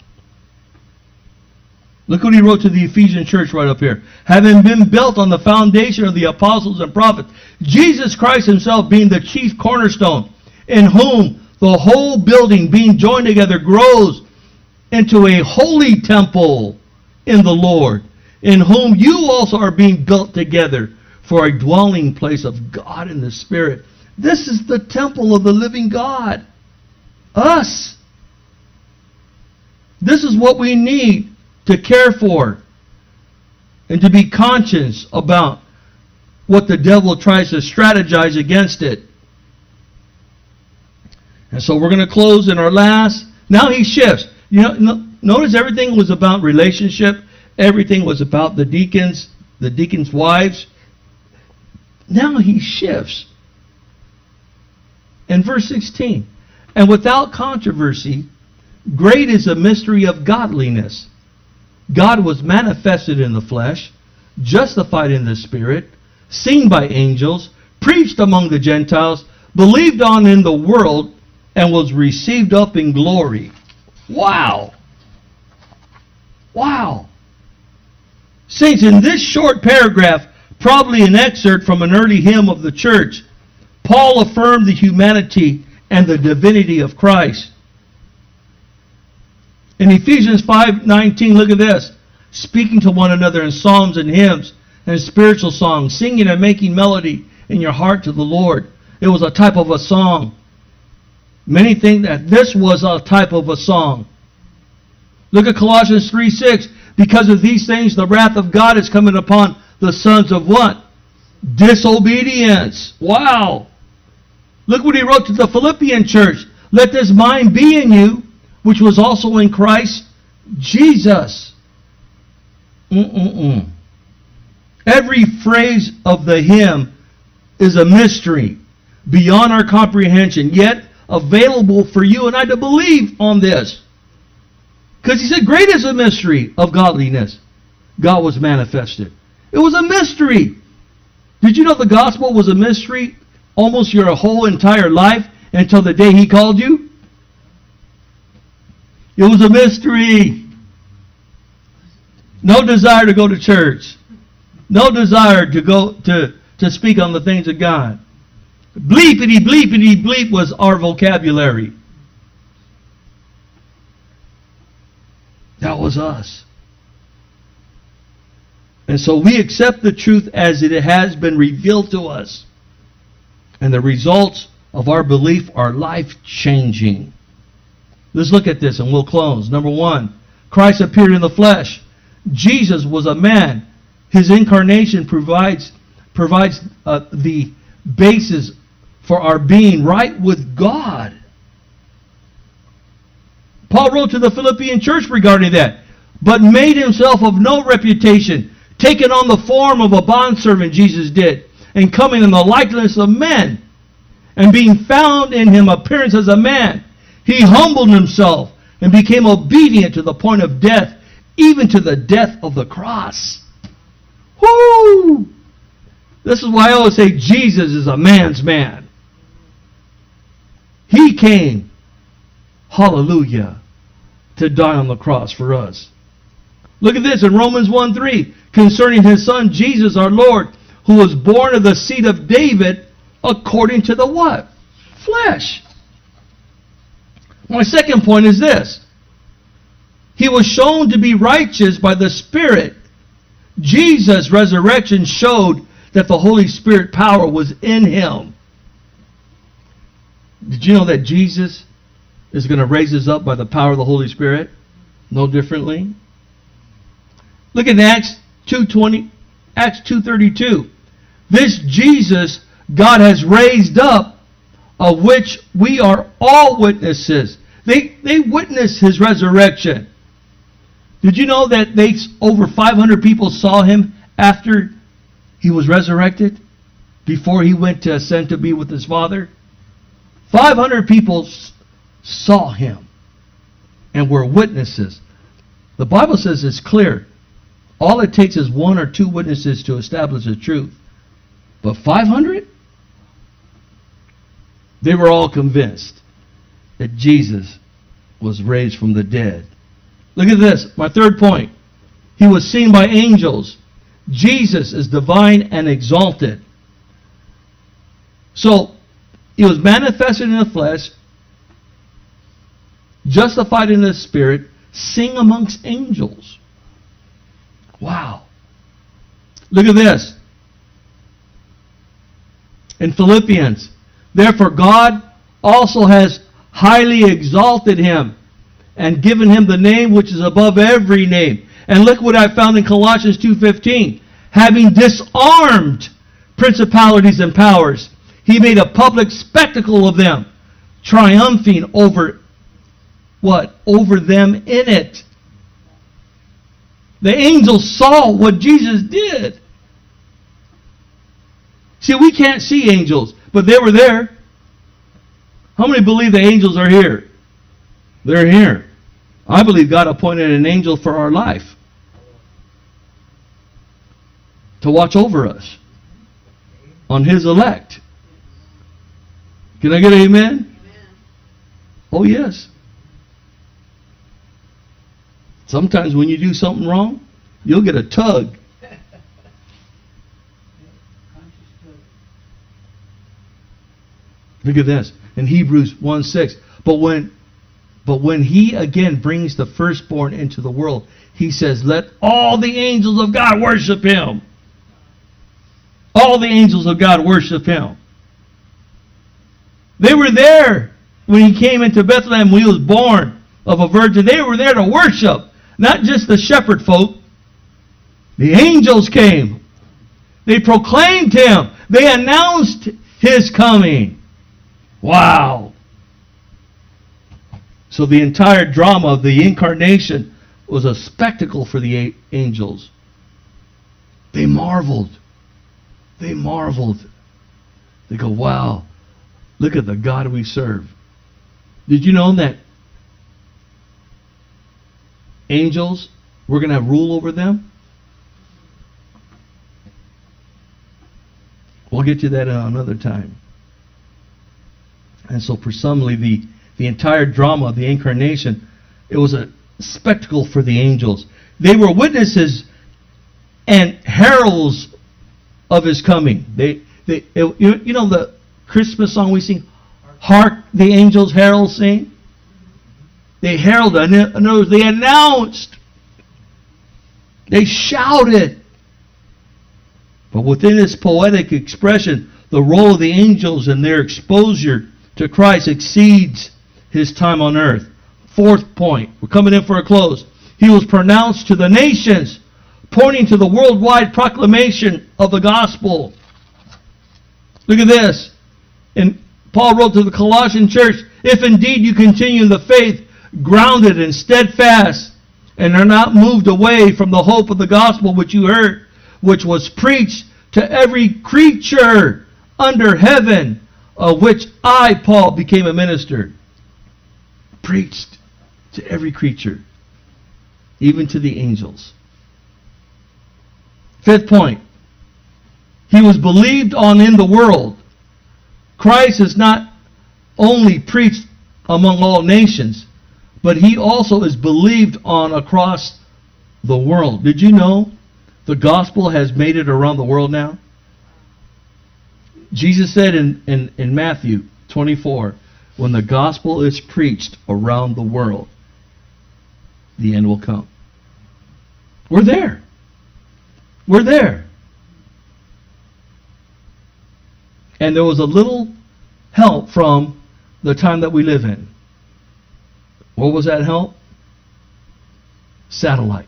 Look what he wrote to the Ephesian church right up here. Having been built on the foundation of the apostles and prophets, Jesus Christ himself being the chief cornerstone, in whom the whole building being joined together grows into a holy temple in the Lord, in whom you also are being built together for a dwelling place of God in the Spirit. This is the temple of the living God. Us. This is what we need to care for and to be conscious about what the devil tries to strategize against it. And so we're going to close in our last. Now he shifts. You know, notice everything was about relationship. Everything was about the deacons, the deacons' wives. Now he shifts. In verse sixteen, and without controversy, great is the mystery of godliness. God was manifested in the flesh, justified in the Spirit, seen by angels, preached among the Gentiles, believed on in the world, and was received up in glory. Wow! Wow! Saints, in this short paragraph, probably an excerpt from an early hymn of the church, Paul affirmed the humanity and the divinity of Christ. In Ephesians five nineteen, look at this. Speaking to one another in psalms and hymns and spiritual songs, singing and making melody in your heart to the Lord. It was a type of a song. Many think that this was a type of a song. Look at Colossians three six. Because of these things, the wrath of God is coming upon the sons of what? Disobedience. Wow. Look what he wrote to the Philippian church. Let this mind be in you, which was also in Christ Jesus. Mm-mm-mm. Every phrase of the hymn is a mystery beyond our comprehension, yet available for you and I to believe on this. Because he said, great is the mystery of godliness. God was manifested. It was a mystery. Did you know the gospel was a mystery almost your whole entire life until the day he called you? It was a mystery. No desire to go to church. No desire to go to, to speak on the things of God. Bleepity, bleepity, bleep was our vocabulary. That was us. And so we accept the truth as it has been revealed to us. And the results of our belief are life-changing. Let's look at this and we'll close. Number one, Christ appeared in the flesh. Jesus was a man. His incarnation provides, provides uh, the basis for our being right with God. Paul wrote to the Philippian church regarding that. But made himself of no reputation, taking on the form of a bondservant, Jesus did, and coming in the likeness of men, and being found in him appearance as a man, he humbled himself and became obedient to the point of death, even to the death of the cross. Woo! This is why I always say Jesus is a man's man. He came, hallelujah, to die on the cross for us. Look at this in Romans one three, concerning his son Jesus our Lord, who was born of the seed of David according to the what? Flesh. My second point is this. He was shown to be righteous by the Spirit. Jesus' resurrection showed that the Holy Spirit power was in him. Did you know that Jesus is going to raise us up by the power of the Holy Spirit? No differently. Look at Acts two twenty, Acts two thirty-two. This Jesus God has raised up, of which we are all witnesses. They they witnessed his resurrection. Did you know that they over five hundred people saw him after he was resurrected? Before he went to ascend to be with his Father? five hundred people saw him and were witnesses. The Bible says it's clear. All it takes is one or two witnesses to establish the truth. But five hundred? They were all convinced that Jesus was raised from the dead. Look at this, my third point. He was seen by angels. Jesus is divine and exalted. So, he was manifested in the flesh, justified in the spirit, seen amongst angels. Wow. Look at this. In Philippians, therefore God also has highly exalted him and given him the name which is above every name. And look what I found in Colossians two fifteen. Having disarmed principalities and powers, he made a public spectacle of them, triumphing over what? Over them in it. The angels saw what Jesus did. See, we can't see angels, but they were there. How many believe the angels are here? They're here. I believe God appointed an angel for our life to watch over us on his elect. Can I get an amen? Amen. Oh, yes. Sometimes when you do something wrong, you'll get a tug. Look at this. In Hebrews one six. But when, but when he again brings the firstborn into the world, he says, let all the angels of God worship him. All the angels of God worship him. They were there when he came into Bethlehem when he was born of a virgin. They were there to worship. Not just the shepherd folk. The angels came. They proclaimed him. They announced his coming. Wow. So the entire drama of the incarnation was a spectacle for the angels. They marveled. They marveled. They go, wow, look at the God we serve. Did you know that angels, we're going to have rule over them? We'll get to that another time. And so presumably the, the entire drama of the incarnation, it was a spectacle for the angels. They were witnesses and heralds of his coming. They, they, it, you, you know the Christmas song we sing, Hark the Angels Herald Sing? They heralded, in other words, they announced, they shouted. But within this poetic expression, the role of the angels and their exposure to Christ exceeds his time on earth. Fourth point, we're coming in for a close. He was pronounced to the nations, pointing to the worldwide proclamation of the gospel. Look at this. And Paul wrote to the Colossian church, if indeed you continue in the faith, grounded and steadfast, and are not moved away from the hope of the gospel which you heard, which was preached to every creature under heaven, of which I, Paul, became a minister. Preached to every creature, even to the angels. Fifth point. He was believed on in the world. Christ is not only preached among all nations, but he also is believed on across the world. Did you know the gospel has made it around the world now? Jesus said in, in, in Matthew twenty-four, when the gospel is preached around the world, the end will come. We're there. We're there. And there was a little help from the time that we live in. What was that help? Satellite.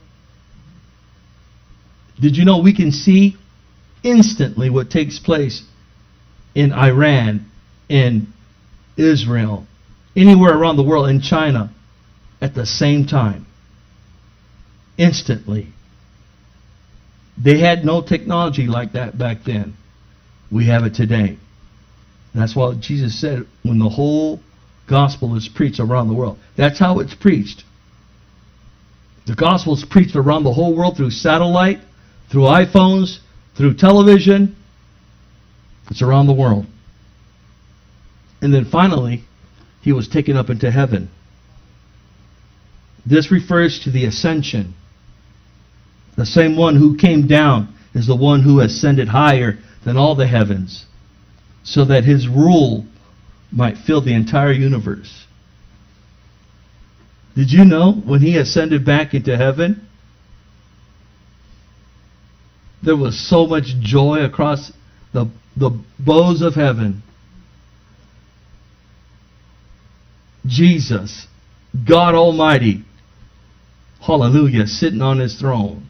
Did you know we can see instantly what takes place in Iran, in Israel, anywhere around the world, in China, at the same time? Instantly. They had no technology like that back then. We have it today. And that's why Jesus said, when the whole gospel is preached around the world. That's how it's preached. The gospel is preached around the whole world through satellite, through iPhones, through television. It's around the world. And then finally, he was taken up into heaven. This refers to the ascension. The same one who came down is the one who ascended higher than all the heavens, so that his rule might fill the entire universe. Did you know when he ascended back into heaven, there was so much joy across the, the bows of heaven? Jesus, God Almighty, hallelujah, sitting on his throne.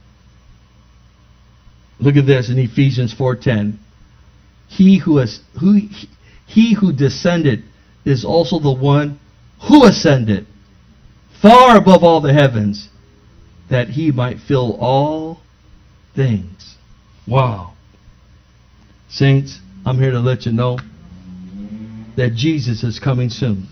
Look at this in Ephesians four ten. He who has who he who descended is also the one who ascended far above all the heavens, that he might fill all things. Wow. Saints, I'm here to let you know that Jesus is coming soon.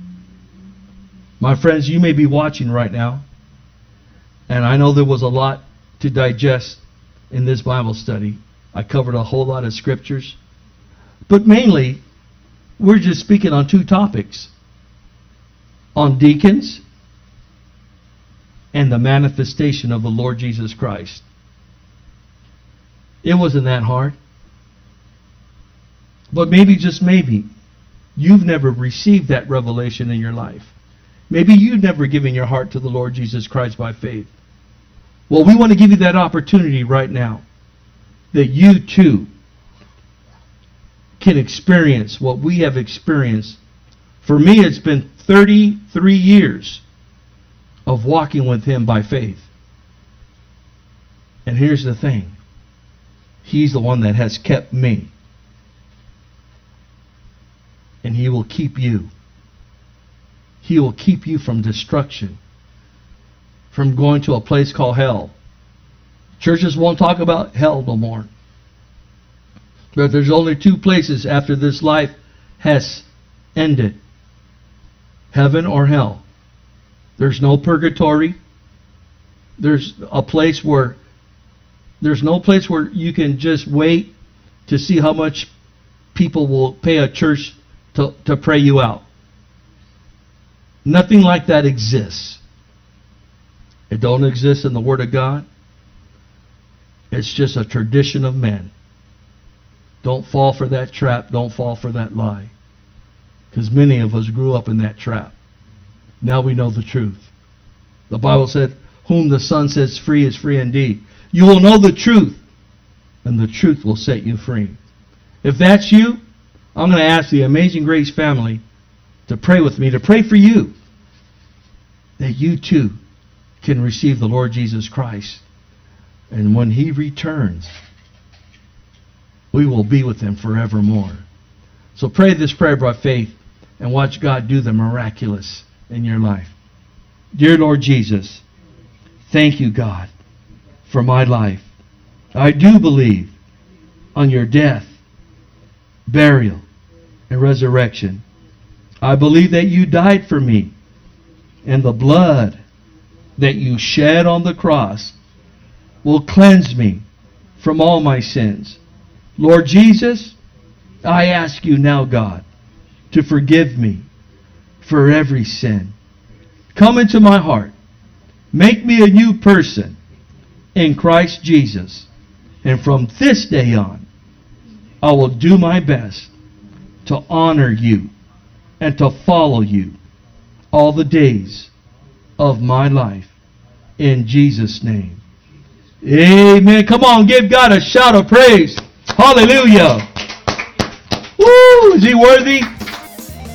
My friends, you may be watching right now, and I know there was a lot to digest in this Bible study. I covered a whole lot of scriptures. But mainly, we're just speaking on two topics. On deacons and the manifestation of the Lord Jesus Christ. It wasn't that hard. But maybe, just maybe, you've never received that revelation in your life. Maybe you've never given your heart to the Lord Jesus Christ by faith. Well, we want to give you that opportunity right now, that you too can experience what we have experienced. For me, it's been thirty-three years of walking with Him by faith. And here's the thing. He's the one that has kept me. And He will keep you. He will keep you from destruction, from going to a place called hell. Churches won't talk about hell no more. But there's only two places after this life has ended. Heaven or hell. There's no purgatory. There's a place where there's no place where you can just wait to see how much people will pay a church to, to pray you out. Nothing like that exists. It don't exist in the Word of God. It's just a tradition of men. Don't fall for that trap. Don't fall for that lie. Because many of us grew up in that trap. Now we know the truth. The Bible said, whom the Son sets free is free indeed. You will know the truth, and the truth will set you free. If that's you, I'm going to ask the Amazing Grace family to pray with me, to pray for you, that you too can receive the Lord Jesus Christ. And when He returns, we will be with Him forevermore. So pray this prayer by faith and watch God do the miraculous in your life. Dear Lord Jesus, thank you, God, for my life. I do believe on your death, burial, and resurrection. I believe that you died for me, and the blood that you shed on the cross will cleanse me from all my sins. Lord Jesus, I ask you now, God, to forgive me for every sin. Come into my heart. Make me a new person in Christ Jesus. And from this day on, I will do my best to honor you and to follow you all the days of my life. In Jesus' name. Amen. Come on, give God a shout of praise. Hallelujah. Woo! Is He worthy?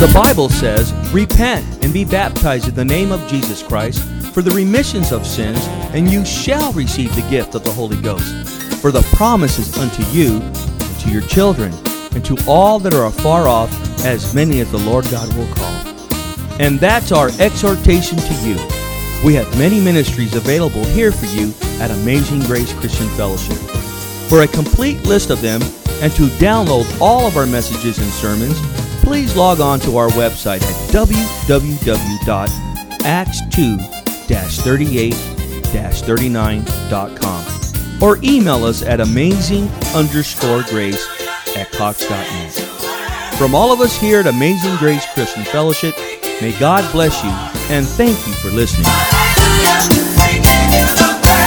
The Bible says, "Repent and be baptized in the name of Jesus Christ for the remissions of sins, and you shall receive the gift of the Holy Ghost. For the promise is unto you, and to your children, and to all that are afar off, as many as the Lord God will call." And that's our exhortation to you. We have many ministries available here for you at Amazing Grace Christian Fellowship. For a complete list of them and to download all of our messages and sermons, please log on to our website at w w w dot acts two dash thirty-eight dash thirty-nine dot com or email us at amazing underscore grace at cox dot net. From all of us here at Amazing Grace Christian Fellowship, may God bless you, and thank you for listening.